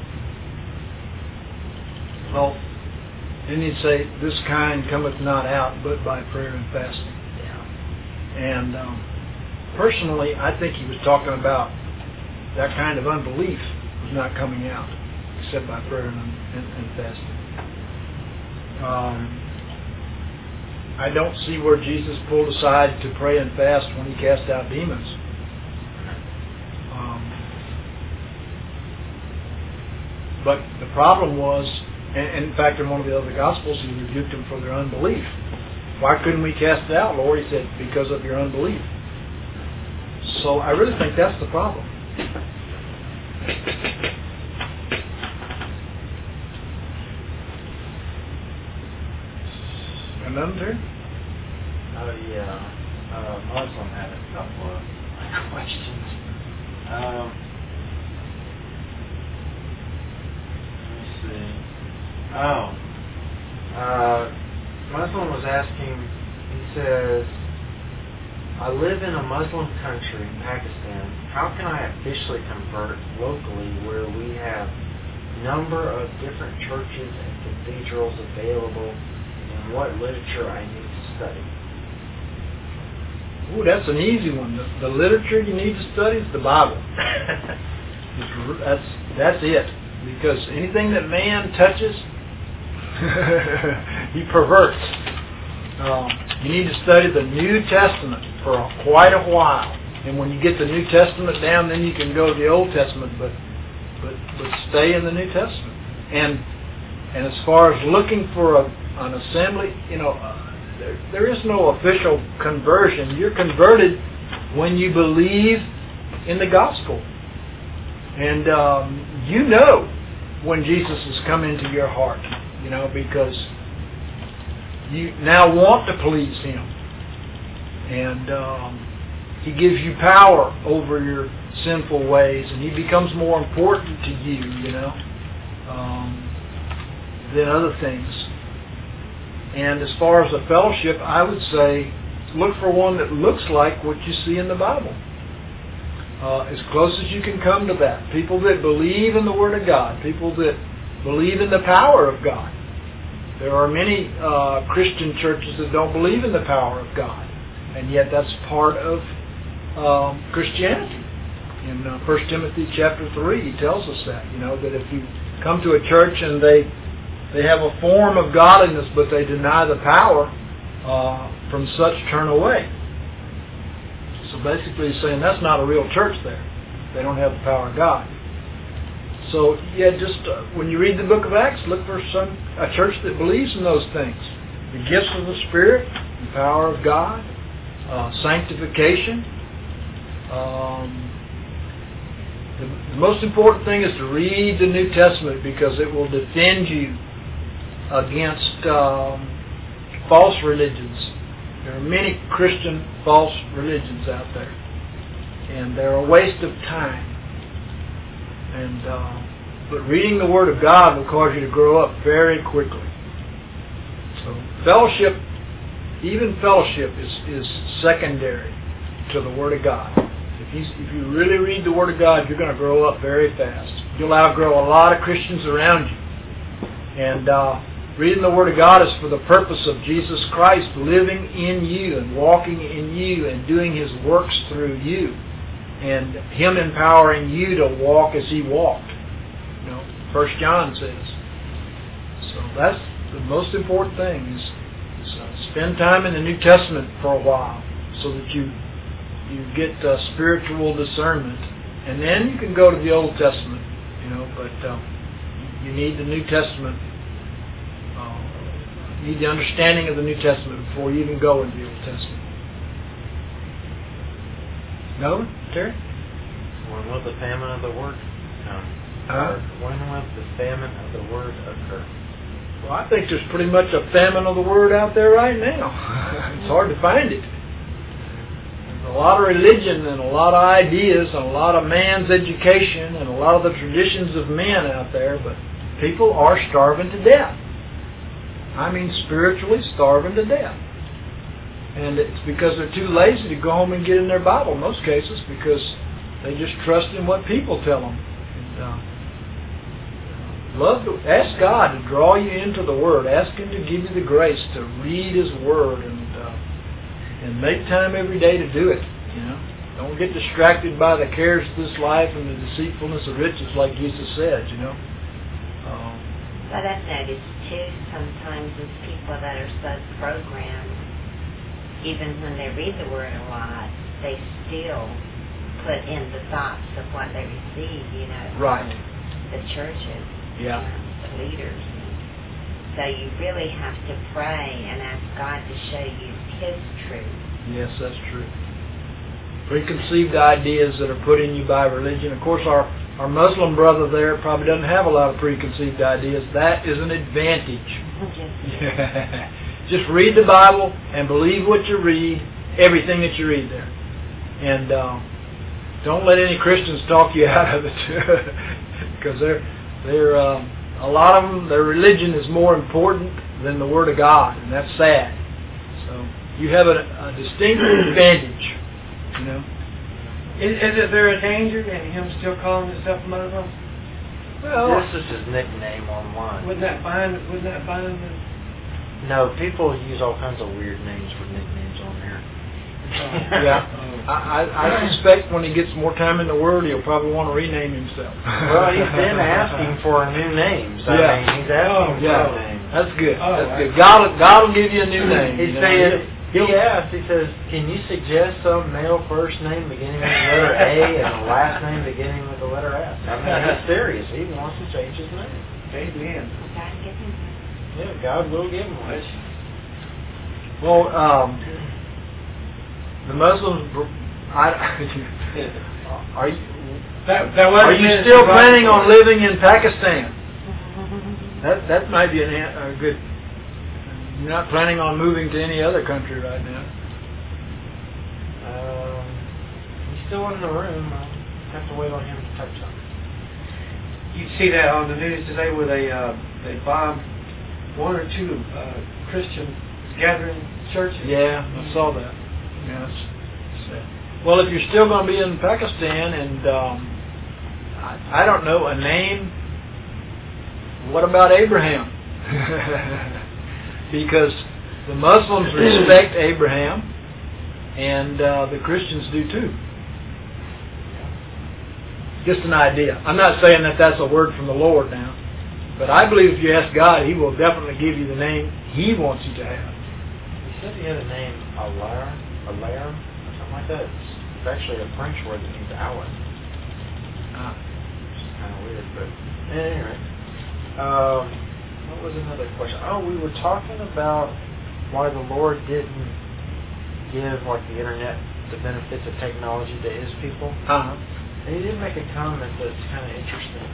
Well, didn't he say, this kind cometh not out but by prayer and fasting? Yeah. And um, personally, I think he was talking about that kind of unbelief was not coming out except by prayer and, and, and fasting. Um, I don't see where Jesus pulled aside to pray and fast when he cast out demons. Um, but the problem was And in fact, in one of the other Gospels, he rebuked them for their unbelief. Why couldn't we cast it out, Lord? He said, because of your unbelief. So I really think that's the problem. Another turn? Oh, yeah. Uh, Muslim had a couple of questions. Um, let me see. Oh. Uh, Muslim was asking, he says, I live in a Muslim country, Pakistan. How can I officially convert locally where we have a number of different churches and cathedrals available, and what literature I need to study? Ooh, that's an easy one. The, the literature you need to study is the Bible. that's that's it. Because anything that man touches, he perverts. Um, you need to study the New Testament for quite a while, and when you get the New Testament down, then you can go to the Old Testament. But but but stay in the New Testament. And and as far as looking for a, an assembly, you know. Uh, There, there is no official conversion. You're converted when you believe in the gospel. And um, you know when Jesus has come into your heart, you know, because you now want to please Him. And um, He gives you power over your sinful ways, and He becomes more important to you, you know, um, than other things. And as far as a fellowship, I would say look for one that looks like what you see in the Bible. Uh, as close as you can come to that. People that believe in the Word of God. People that believe in the power of God. There are many uh, Christian churches that don't believe in the power of God. And yet that's part of um, Christianity. In uh, First Timothy chapter three, he tells us that. You know, that if you come to a church and they They have a form of godliness, but they deny the power. Uh, from such turn away. So basically he's saying that's not a real church there. They don't have the power of God. So yeah, just uh, when you read the book of Acts, look for some a church that believes in those things. The gifts of the Spirit, the power of God, uh, sanctification. Um, the, the most important thing is to read the New Testament because it will defend you against um, false religions. There are many Christian false religions out there, and they're a waste of time. And uh, but reading the Word of God will cause you to grow up very quickly. So fellowship, even fellowship, is is secondary to the Word of God. If you if you really read the Word of God, you're going to grow up very fast. You'll outgrow a lot of Christians around you, and. Uh, Reading the Word of God is for the purpose of Jesus Christ living in you and walking in you and doing His works through you, and Him empowering you to walk as He walked. You know, First John says. So that's the most important thing is, is uh, spend time in the New Testament for a while, so that you you get uh, spiritual discernment, and then you can go to the Old Testament. You know, but um, you need the New Testament. You need the understanding of the New Testament before you even go into the Old Testament. No? Terry? When will the famine of the Word come? Uh, when will the famine of the Word occur? Well, I think there's pretty much a famine of the Word out there right now. It's hard to find it. There's a lot of religion and a lot of ideas and a lot of man's education and a lot of the traditions of men out there, but people are starving to death. I mean spiritually starving to death. And it's because they're too lazy to go home and get in their Bible in most cases, because they just trust in what people tell them. And, uh, love to, ask God to draw you into the Word. Ask Him to give you the grace to read His Word and uh, and make time every day to do it. You know, don't get distracted by the cares of this life and the deceitfulness of riches, like Jesus said. You know. Um, But I've noticed too, sometimes with people that are so programmed, even when they read the Word a lot, they still put in the thoughts of what they receive, you know, right. from the churches, yeah. you know, the leaders. So you really have to pray and ask God to show you His truth. Yes, that's true. Preconceived ideas that are put in you by religion. Of course, our, our Muslim brother there probably doesn't have a lot of preconceived ideas. That is an advantage. Just read the Bible and believe what you read, everything that you read there. And uh, don't let any Christians talk you out of it. Because they're, they're, um, a lot of them, their religion is more important than the Word of God, and that's sad. So you have a, a distinct advantage, you know. Is, is there a danger in him still calling himself a Muslim? Well, this is his nickname online. Wouldn't that bind? Wouldn't that bind him? No, people use all kinds of weird names for nicknames on there. Yeah, I, I, I suspect when he gets more time in the Word, he'll probably want to rename himself. Well, he's been asking for new names. I Yeah. mean, he's asking Oh, yeah. for names. That's good. Oh, That's right. good. God, will- God will give you a new name. He's you know. saying, He'll- he asked, he says, can you suggest some male first name beginning with the letter A and a last name beginning with the letter S? I mean, he's serious. He wants to change his name. Amen. God give him Yeah, God will give him one. Well, um, the Muslims, I, are you, That, that are you still planning on living in Pakistan? That that might be an, a good. You're not planning on moving to any other country right now. Um, he's still in the room. I'll have to wait on him to type something. You see that on the news today where they uh, they bombed one or two uh, Christian gathering churches. Yeah, I saw that. Yes. Well, if you're still going to be in Pakistan, and um, I, I don't know a name. What about Abraham? Because the Muslims respect Abraham, and uh, the Christians do too. Just an idea. I'm not saying that that's a word from the Lord now, but I believe if you ask God, He will definitely give you the name He wants you to have. He said he had a name, Alair, Alair, or something like that. It's, it's actually a French word that means hour. Ah. Which is kind of weird, but anyway. Um, what was another question? Oh, we were talking about why the Lord didn't give like the internet the benefits of technology to His people. Uh-huh. And he did make a comment that's kind of interesting.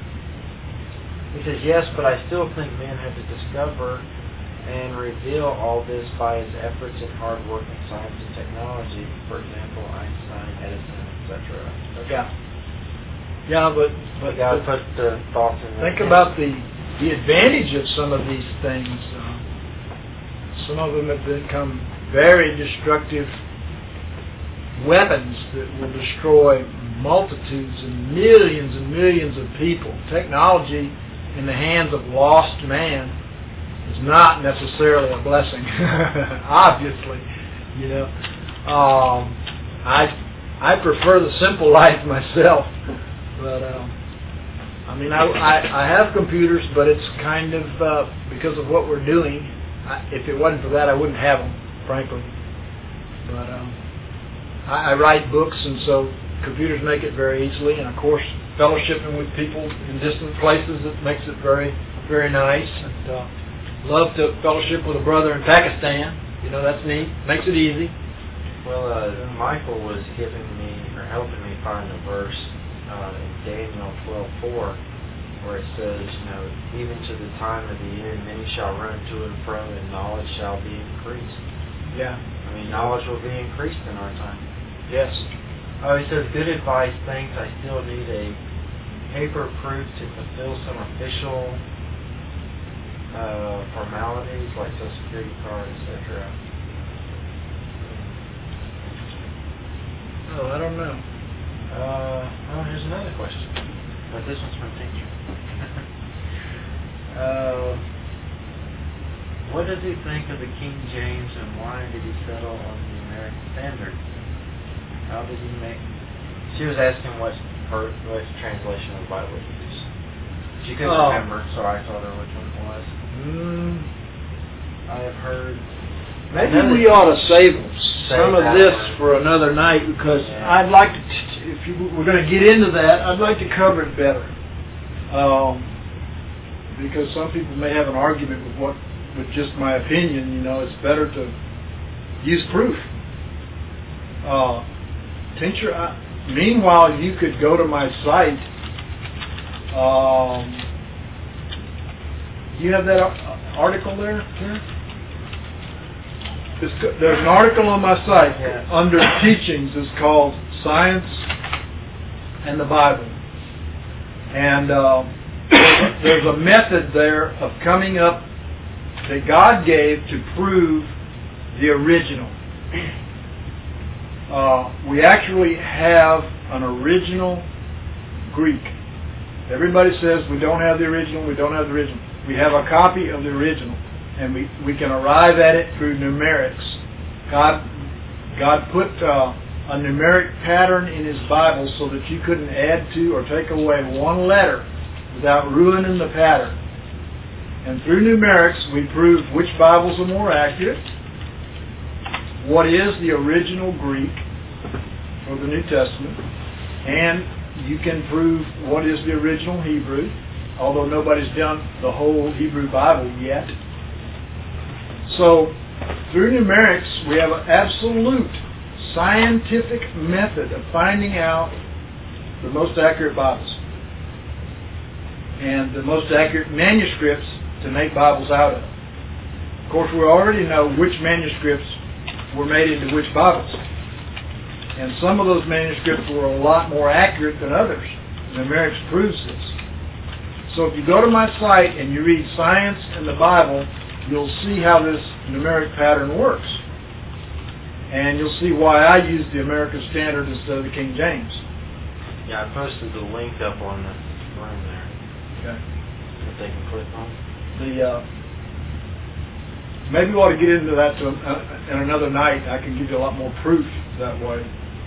He says, yes, but I still think man had to discover and reveal all this by his efforts in hard work in science and technology. For example, Einstein, Edison, et cetera. Yeah. Yeah, but but, You got to but put the thoughts in there. think about the the advantage of some of these things. Uh, some of them have become very destructive weapons that will destroy multitudes and millions and millions of people. Technology in the hands of lost man is not necessarily a blessing. Obviously, you know. Um, I I prefer the simple life myself, but um, I mean I, I I have computers, but it's kind of uh, because of what we're doing. I, if it wasn't for that, I wouldn't have them, frankly. But um, I, I write books, and so computers make it very easily, and of course, fellowshipping with people in distant places, it makes it very, very nice. And uh, love to fellowship with a brother in Pakistan. You know, that's neat. Makes it easy. Well, uh, Michael was giving me, or helping me find a verse uh, in Daniel twelve four, where it says, you know, even to the time of the end, many shall run to and fro, and knowledge shall be increased. Yeah. I mean, knowledge will be increased in our time. Yes. Oh, he says, good advice, thanks. I still need a paper proof to fulfill some official uh, formalities like Social Security card, et cetera. Oh, I don't know. Uh, oh, here's another question. But this one's from teacher. uh, what does he think of the King James, and why did he settle on the American Standard? How did he make... She was asking what her what translation of the Bible he used. She couldn't Oh. remember, so I told her which one it was. Mm, I have heard... maybe we ought to save some of that this one. for another night, because Yeah. I'd like to, t- if you, we're going to get into that, I'd like to cover it better. Um, because some people may have an argument with what with just my opinion. You know, it's better to use proof. Uh, tincture. I, meanwhile, you could go to my site. Um, you have that article there, Karen? It's, there's an article on my site yeah. under teachings. It's called Science and the Bible. And uh, there's a method there of coming up that God gave to prove the original. Uh, we actually have an original Greek. Everybody says we don't have the original, we don't have the original. We have a copy of the original, and we, we can arrive at it through numerics. God, God put uh, a numeric pattern in His Bible so that you couldn't add to or take away one letter without ruining the pattern. And through numerics, we prove which Bibles are more accurate, what is the original Greek for the New Testament, and you can prove what is the original Hebrew, although nobody's done the whole Hebrew Bible yet. So, through numerics, we have an absolute scientific method of finding out the most accurate Bibles and the most accurate manuscripts to make Bibles out of. Of course, we already know which manuscripts were made into which Bibles. And some of those manuscripts were a lot more accurate than others. Numerics proves this. So if you go to my site and you read Science and the Bible, you'll see how this numeric pattern works. And you'll see why I use the American Standard instead of the King James. Yeah, I posted the link up on the room there. Okay. That they can click on. The uh, maybe we ought to get into that to, uh, in another night. I can give you a lot more proof that way.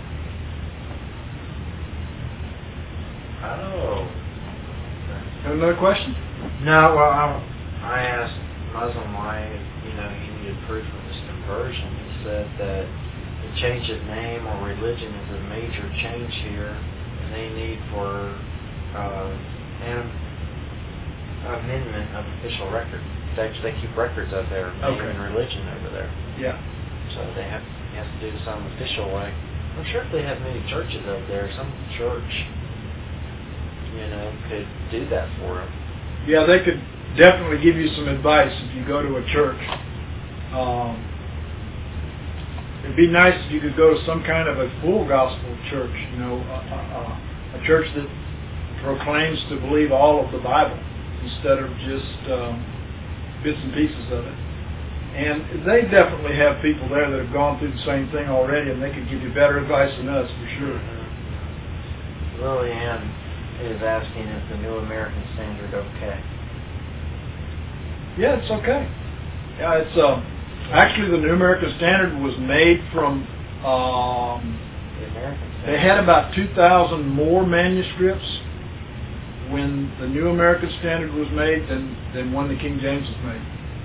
Oh. Have another question? No, well, I, I asked Muslim why, you know, he needed proof of his conversion. He said that the change of name or religion is a major change here, and they need for uh, an amendment of official record. They actually keep records of their name Okay. and religion over there. Yeah. So they have, have to do this some official way. I'm sure if they have many churches over there, some church, you know, could do that for them. Yeah, they could definitely give you some advice if you go to a church. Um, it'd be nice if you could go to some kind of a full gospel church, you know, a, a, a church that proclaims to believe all of the Bible instead of just um, bits and pieces of it. And they definitely have people there that have gone through the same thing already, and they could give you better advice than us, for sure. Mm-hmm. Lillian is asking, is the New American Standard okay? Yeah, it's okay. Yeah, it's uh, actually the New American Standard was made from. Um, the American Standard. They had about two thousand more manuscripts when the New American Standard was made than than when the King James was made.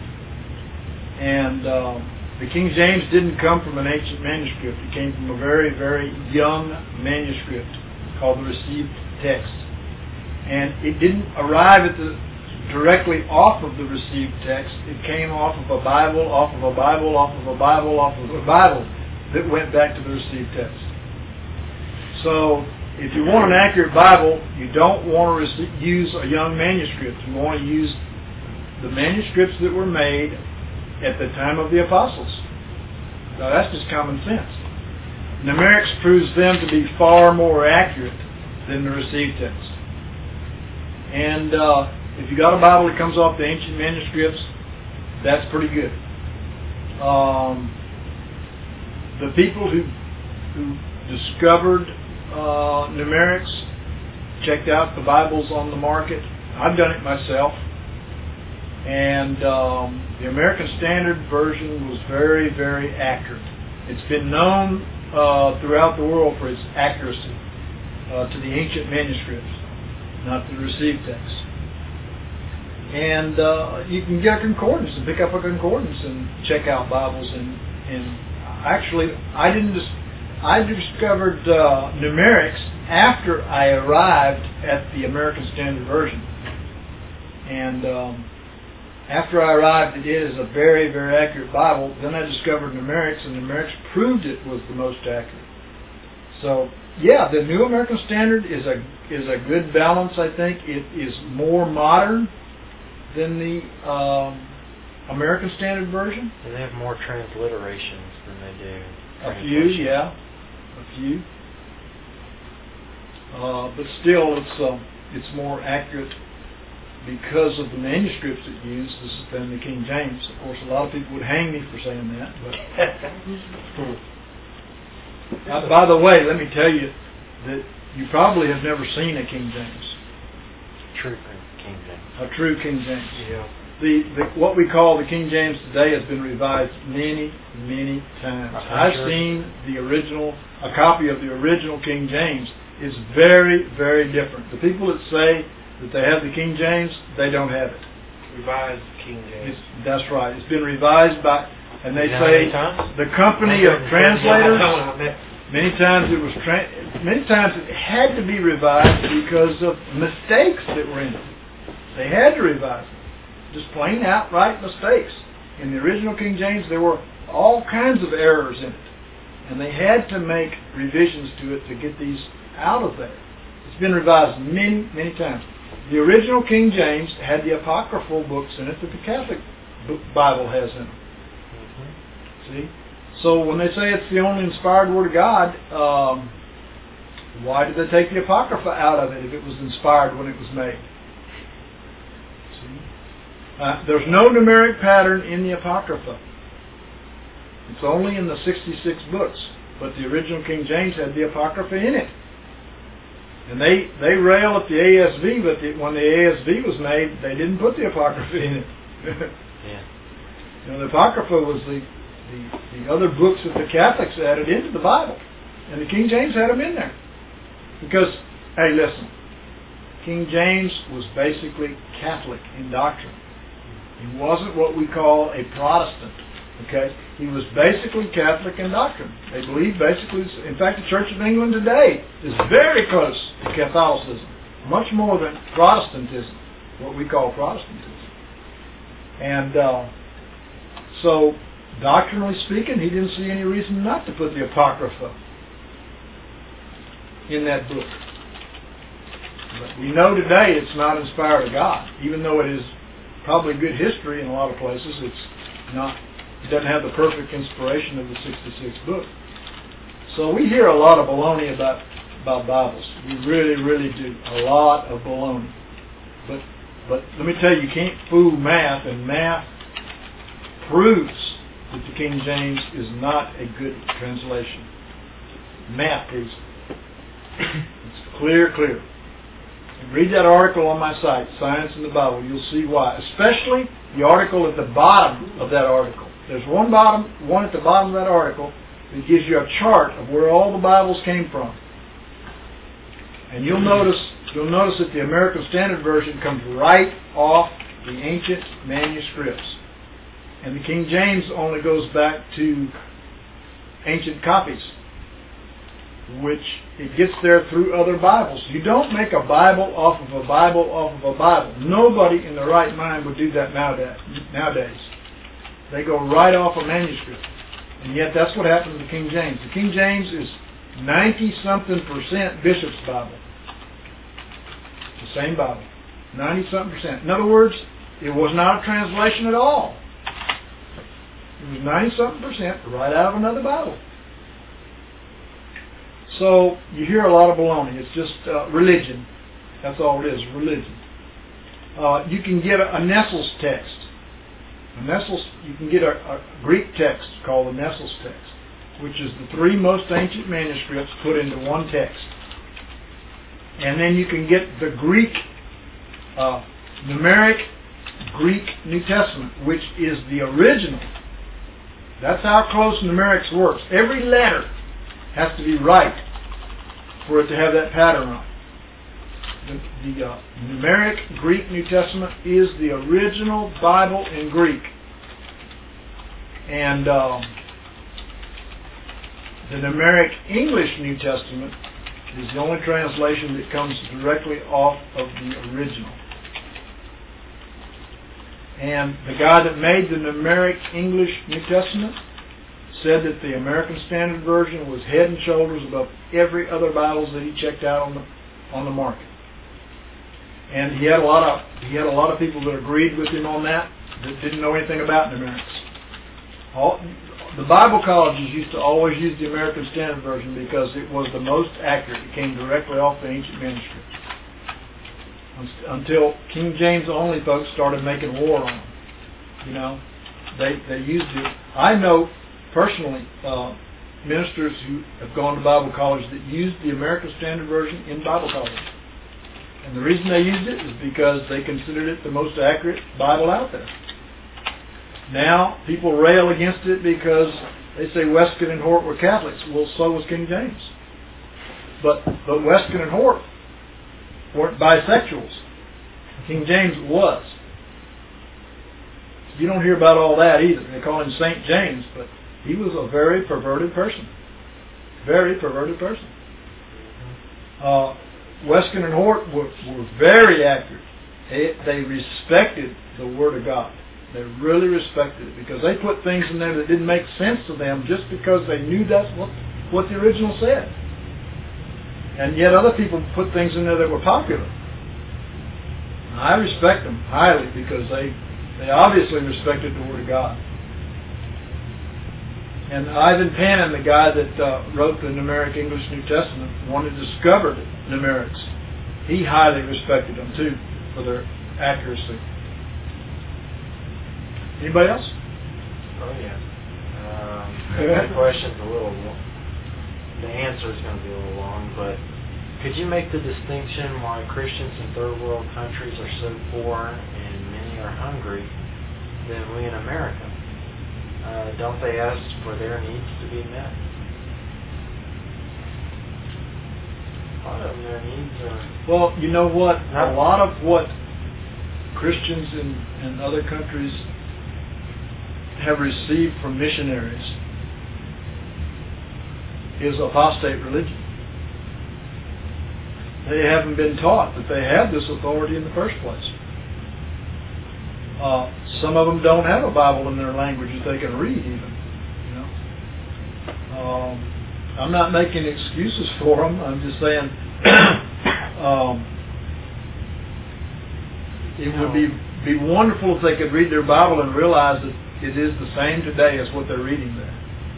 And um, the King James didn't come from an ancient manuscript. It came from a very, very young manuscript called the Received Text. And it didn't arrive at the directly off of the Received Text. It came off of a Bible, off of a Bible, off of a Bible, off of a Bible that went back to the Received Text. So if you want an accurate Bible, you don't want to rece- use a young manuscript. You want to use the manuscripts that were made at the time of the apostles. Now that's just common sense. Numerics proves them to be far more accurate than the Received Text. And uh, if you got a Bible that comes off the ancient manuscripts, that's pretty good. Um, the people who who discovered uh, numerics checked out the Bibles on the market. I've done it myself. And um, the American Standard Version was very, very accurate. It's been known uh, throughout the world for its accuracy uh, to the ancient manuscripts, not the received text. And uh, you can get a concordance and pick up a concordance and check out Bibles. And, and actually, I didn't. Dis- I discovered uh, numerics after I arrived at the American Standard Version, and um, after I arrived at it as a very, very accurate Bible, then I discovered numerics, and numerics proved it was the most accurate. So, yeah, the New American Standard is a is a good balance, I think. It is more modern than the um, American Standard Version. And they have more transliterations than they do. A few, yeah. A few. Uh, but still, it's uh, it's more accurate because of the manuscripts it used than the King James. Of course, a lot of people would hang me for saying that. But uh, by the way, let me tell you that you probably have never seen a King James. True King James. A true King James. Yeah. The, the what we call the King James today has been revised many, many times. I'm I've sure. seen the original, a copy of the original King James. Is very, very different. The people that say that they have the King James, they don't have it. Revised King James. It's, that's right. It's been revised by, and they You know say how many times? the company of translators. translators. Many times it was, tra- many times it had to be revised because of mistakes that were in it. They had to revise it. Just plain outright mistakes. In the original King James, there were all kinds of errors in it, and they had to make revisions to it to get these out of there. It's been revised many, many times. The original King James had the apocryphal books in it that the Catholic book Bible has in it. Mm-hmm. See? So when they say it's the only inspired Word of God, um, why did they take the Apocrypha out of it if it was inspired when it was made? See? Uh, there's no numeric pattern in the Apocrypha. It's only in the sixty-six books. But the original King James had the Apocrypha in it. And they, they rail at the A S V, but the, when the A S V was made, they didn't put the Apocrypha in it. Yeah. You know, the Apocrypha was the, the, the other books that the Catholics added into the Bible. And the King James had them in there. Because, hey, listen, King James was basically Catholic in doctrine. He wasn't what we call a Protestant. Okay? He was basically Catholic in doctrine. They believed basically, in fact, the Church of England today is very close to Catholicism, much more than Protestantism, what we call Protestantism. And uh, so, doctrinally speaking, he didn't see any reason not to put the Apocrypha in that book. But we know today it's not inspired of God, even though it is probably good history in a lot of places. It's not. It doesn't have the perfect inspiration of the sixty-six book. So we hear a lot of baloney about, about Bibles. We really, really do. A lot of baloney. But but let me tell you, you can't fool math, and math proves that the King James is not a good translation. Math proves it. It's clear, clear. And read that article on my site, Science in the Bible. You'll see why. Especially the article at the bottom of that article. There's one bottom, one at the bottom of that article that gives you a chart of where all the Bibles came from. And you'll notice, you'll notice that the American Standard Version comes right off the ancient manuscripts, and the King James only goes back to ancient copies, which it gets there through other Bibles. You don't make a Bible off of a Bible off of a Bible. Nobody in their right mind would do that nowadays. They go right off a manuscript. And yet that's what happened to the King James. The King James is ninety-something percent Bishop's Bible. The same Bible. ninety-something percent. In other words, it was not a translation at all. It was ninety-something percent right out of another Bible. So you hear a lot of baloney. It's just uh, religion. That's all it is, religion. Uh, you can get a, a Nestle's text. A Nestle's, you can get a, a Greek text called the Nestle's text, which is the three most ancient manuscripts put into one text. And then you can get the Greek, uh, numeric Greek New Testament, which is the original. That's how close numerics works. Every letter has to be right for it to have that pattern on it. The, the uh, numeric Greek New Testament is the original Bible in Greek. And uh, the numeric English New Testament is the only translation that comes directly off of the original. And the guy that made the numeric English New Testament said that the American Standard Version was head and shoulders above every other Bibles that he checked out on the on the market. And he had a lot of he had a lot of people that agreed with him on that that didn't know anything about numerics. All, the Bible colleges used to always use the American Standard Version because it was the most accurate. It came directly off the ancient manuscript. Until King James only folks started making war on them. You know, they they used it. I know personally uh, ministers who have gone to Bible college that used the American Standard Version in Bible college. And the reason they used it is because they considered it the most accurate Bible out there. Now, people rail against it because they say Weston and Hort were Catholics. Well, so was King James. But but Weston and Hort weren't bisexuals. King James was. You don't hear about all that either. They call him Saint James, but he was a very perverted person. Very perverted person. Uh, Weston and Hort were, were very accurate. They, they respected the Word of God. They really respected it because they put things in there that didn't make sense to them just because they knew that's what, what the original said. And yet other people put things in there that were popular. I respect them highly because they, they obviously respected the Word of God. And Ivan Panin, the guy that uh, wrote the Numeric English New Testament, wanted to discover numerics. He highly respected them too for their accuracy. Anybody else? Oh yeah. Um, that question's a little. The answer is going to be a little long, but could you make the distinction why Christians in third world countries are so poor and many are hungry than we in America? Uh, don't they ask for their needs to be met? A lot of them, their needs are... Well, you know what? A lot of what Christians in, in other countries have received from missionaries is apostate religion. They haven't been taught that they have this authority in the first place. Uh, some of them don't have a Bible in their language that they can read even. You know, um, I'm not making excuses for them. I'm just saying um, it would be be wonderful if they could read their Bible and realize that it is the same today as what they're reading there.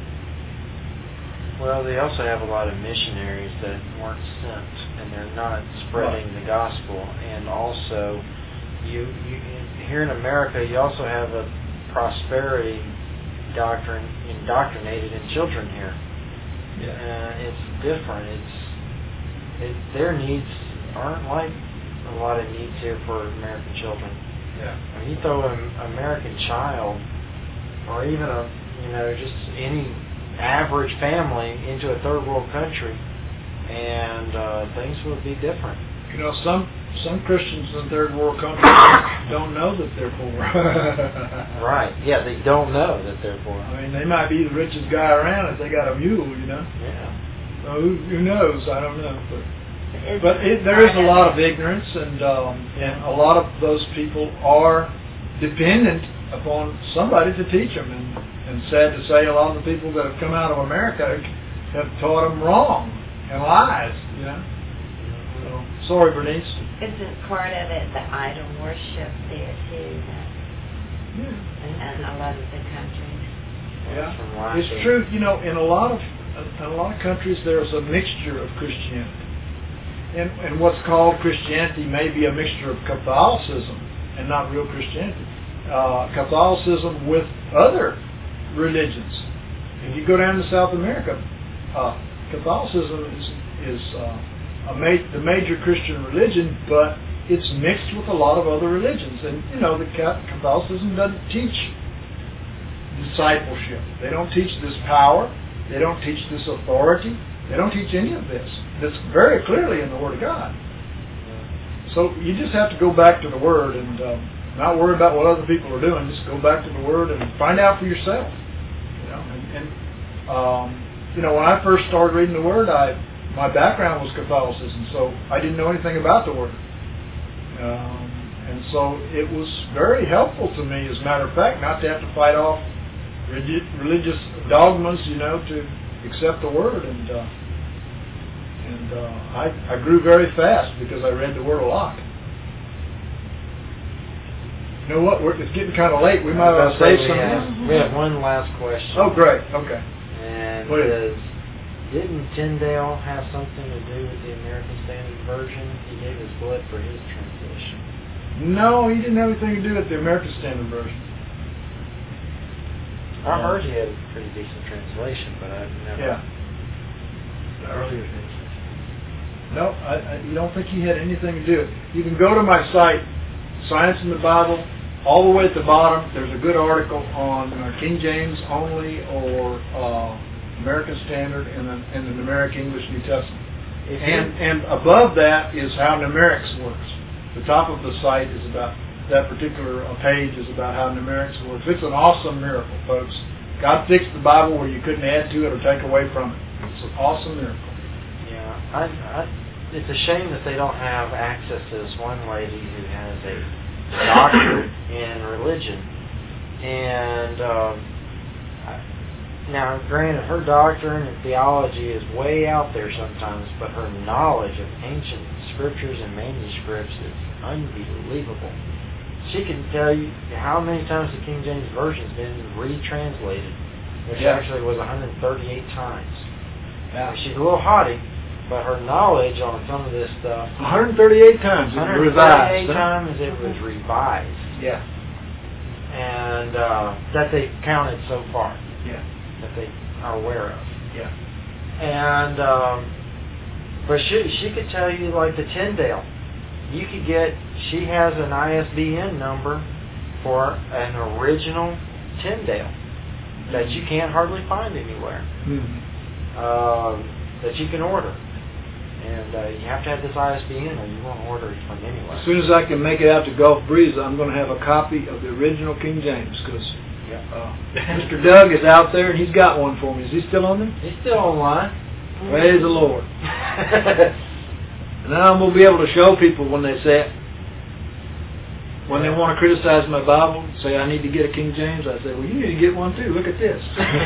Well, they also have a lot of missionaries that weren't sent, and they're not spreading right. the gospel. And also, you, you here in America, you also have a prosperity doctrine indoctrinated in children here. Yeah. Uh, it's different. It's it, their needs aren't like a lot of needs here for American children. Yeah. I mean, you throw an American child, or even a you know just any average family into a third world country, and uh, things would be different. You know, some some Christians in third world countries don't know that they're poor. Right. Yeah, they don't know that they're poor. I mean, they might be the richest guy around if they got a mule, you know. Yeah. So who, who knows? I don't know, but but it, there is a lot of ignorance, and um, and a lot of those people are dependent upon somebody to teach them. And, and sad to say, a lot of the people that have come out of America have taught them wrong and lies. You know. So, sorry, Bernice. Isn't part of it the idol worship there too? That, Yeah. in, in a lot of the countries. Yeah. It's true. You know, in a lot of in a lot of countries, there's a mixture of Christianity. And, and what's called Christianity may be a mixture of Catholicism and not real Christianity. Uh, Catholicism with other religions. If you go down to South America, uh, Catholicism is is uh, a ma- the major Christian religion, but it's mixed with a lot of other religions. And you know, the Catholicism doesn't teach discipleship. They don't teach this power. They don't teach this authority. They don't teach any of this. That's very clearly in the Word of God. So you just have to go back to the Word and um, not worry about what other people are doing. Just go back to the Word and find out for yourself. You know, and, and um, you know, when I first started reading the Word, I my background was Catholicism, so I didn't know anything about the Word. Um, and so it was very helpful to me, as a matter of fact, not to have to fight off religious dogmas, you know, to accept the Word. And uh, and uh, I, I grew very fast because I read the Word a lot. You know what? We're, it's getting kind of late. We might have to save some. Have, we have one last question. Oh, great. Okay. And what is, didn't Tyndale have something to do with the American Standard Version? He gave his blood for his translation. No, he didn't have anything to do with the American Standard Version. I heard he had a pretty decent translation, but I've never. Yeah. The earlier translation. No, I, I, you don't think he had anything to do with it. You can go to my site, Science in the Bible. All the way at the bottom, there's a good article on uh, King James only or uh, American Standard and the, and the Numeric English New Testament. And and above that is how numerics works. The top of the site is about, that particular uh, page is about how numerics works. It's an awesome miracle, folks. God fixed the Bible where you couldn't add to it or take away from it. It's an awesome miracle. Yeah, I, I, it's a shame that they don't have access to this one lady who has a doctorate in religion, and um, I, now granted her doctrine in theology is way out there sometimes, but her knowledge of ancient scriptures and manuscripts is unbelievable. She can tell you how many times the King James Version's been retranslated, which yeah. actually was one hundred thirty-eight times. Yeah. She's a little haughty, but her knowledge on some of this stuff... one hundred thirty-eight times it was revised. one hundred thirty-eight times it was revised. Yeah. And uh, that they counted so far. Yeah. That they are aware of. Yeah. And, um, but she, she could tell you, like the Tyndale, you could get, she has an I S B N number for an original Tyndale that you can't hardly find anywhere. Mm-hmm. Um, that you can order. And uh, you have to have this I S B N or you won't order it from anywhere. As soon as I can make it out to Gulf Breeze, I'm going to have a copy of the original King James because yep. uh, Mister Doug is out there and he's got one for me. Is he still on there? He's still online. Praise the Lord. And then I'm going to be able to show people when they say it. When they want to criticize my Bible, say I need to get a King James, I say, well, you need to get one too. Look at this.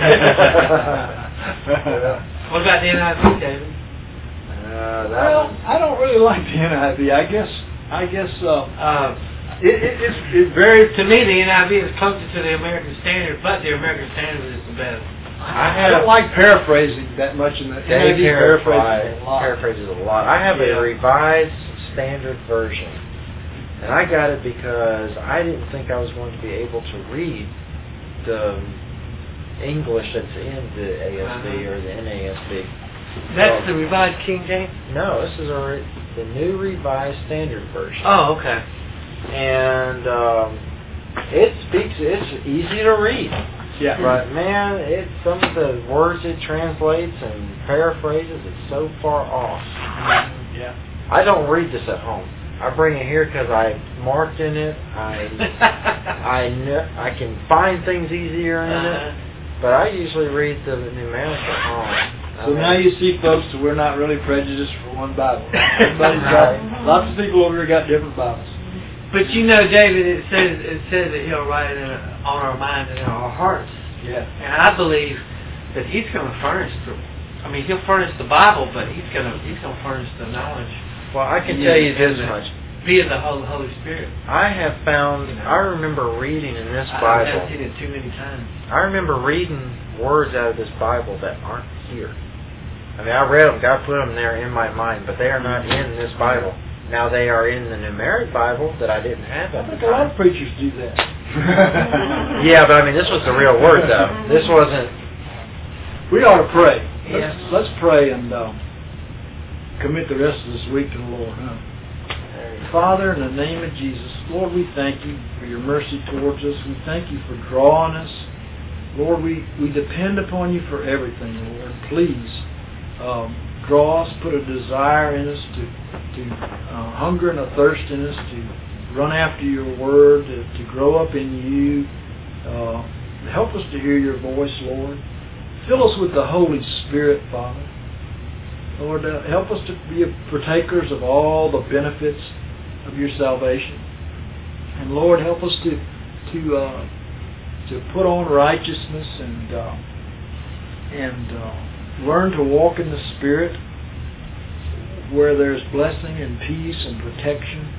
What about the N I V, David? Uh, that well, was, I don't really like the N I V. I guess, I guess, uh, Uh, it, it, it's, it's very. to me, the N I V is closer to the American Standard, but the American Standard is the best. I, I don't like paraphrasing that much in the N I V. Dave Paraphrases a lot. paraphrases a lot. I have Yeah. a revised standard version, and I got it because I didn't think I was going to be able to read the English that's in the A S B Uh-huh. or the N A S B. That's So- the revised King James? No, this is a re- the new revised standard version. Oh, okay. And um, it speaks. It's easy to read. Yeah. But man, it some of the words it translates and paraphrases, it's so far off. Yeah. I don't read this at home. I bring it here because I marked in it. I I kn- I can find things easier in Uh-huh. it. But I usually read the numeric at home. So now you see, folks, that we're not really prejudiced for one Bible. Everybody's got, lots of people over here got different Bibles. But you know, David, it says it says that He'll write it in, on our minds and in our hearts. Yeah. And I believe that He's going to furnish the. I mean, He'll furnish the Bible, but He's going to He's going to furnish the knowledge Well, I can Yeah, tell you this and the- much. via the Holy Holy Spirit. I have found, I remember reading in this I've Bible, seen it too many times. I remember reading words out of this Bible that aren't here. I mean, I read them, God put them there in my mind, but they are not in this Bible. Now, they are in the numeric Bible that I didn't have at I the think a lot time. of preachers do that. Yeah, but I mean, this was the real word, though. This wasn't... We ought to pray. Yes. Let's, let's pray and uh, commit the rest of this week to the Lord. Huh? Father, in the name of Jesus, Lord, we thank you for your mercy towards us. We thank you for drawing us. Lord, we, we depend upon you for everything, Lord. Please um, draw us, put a desire in us to, to uh, hunger and a thirst in us to run after your word, to, to grow up in you. Uh, help us to hear your voice, Lord. Fill us with the Holy Spirit, Father. Lord, uh, help us to be partakers of all the benefits of your salvation. And Lord, help us to to uh, to put on righteousness and uh, and uh, learn to walk in the Spirit, where there's blessing and peace and protection.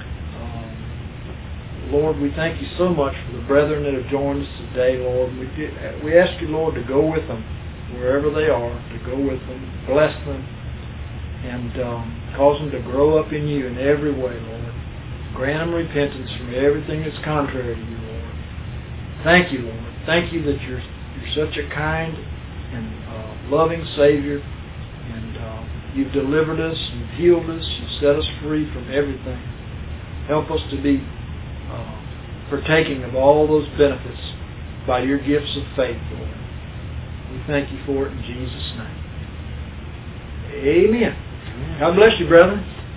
Um, Lord, we thank you so much for the brethren that have joined us today, Lord. We did, we ask you, Lord, to go with them wherever they are, to go with them, bless them, and um, cause them to grow up in you in every way, Lord. Grant them repentance from everything that's contrary to you, Lord. Thank you, Lord. Thank you that you're you're such a kind and uh, loving Savior, and uh, you've delivered us, you've healed us, you've set us free from everything. Help us to be uh, partaking of all those benefits by your gifts of faith, Lord. We thank you for it in Jesus' name. Amen. God bless you, brethren.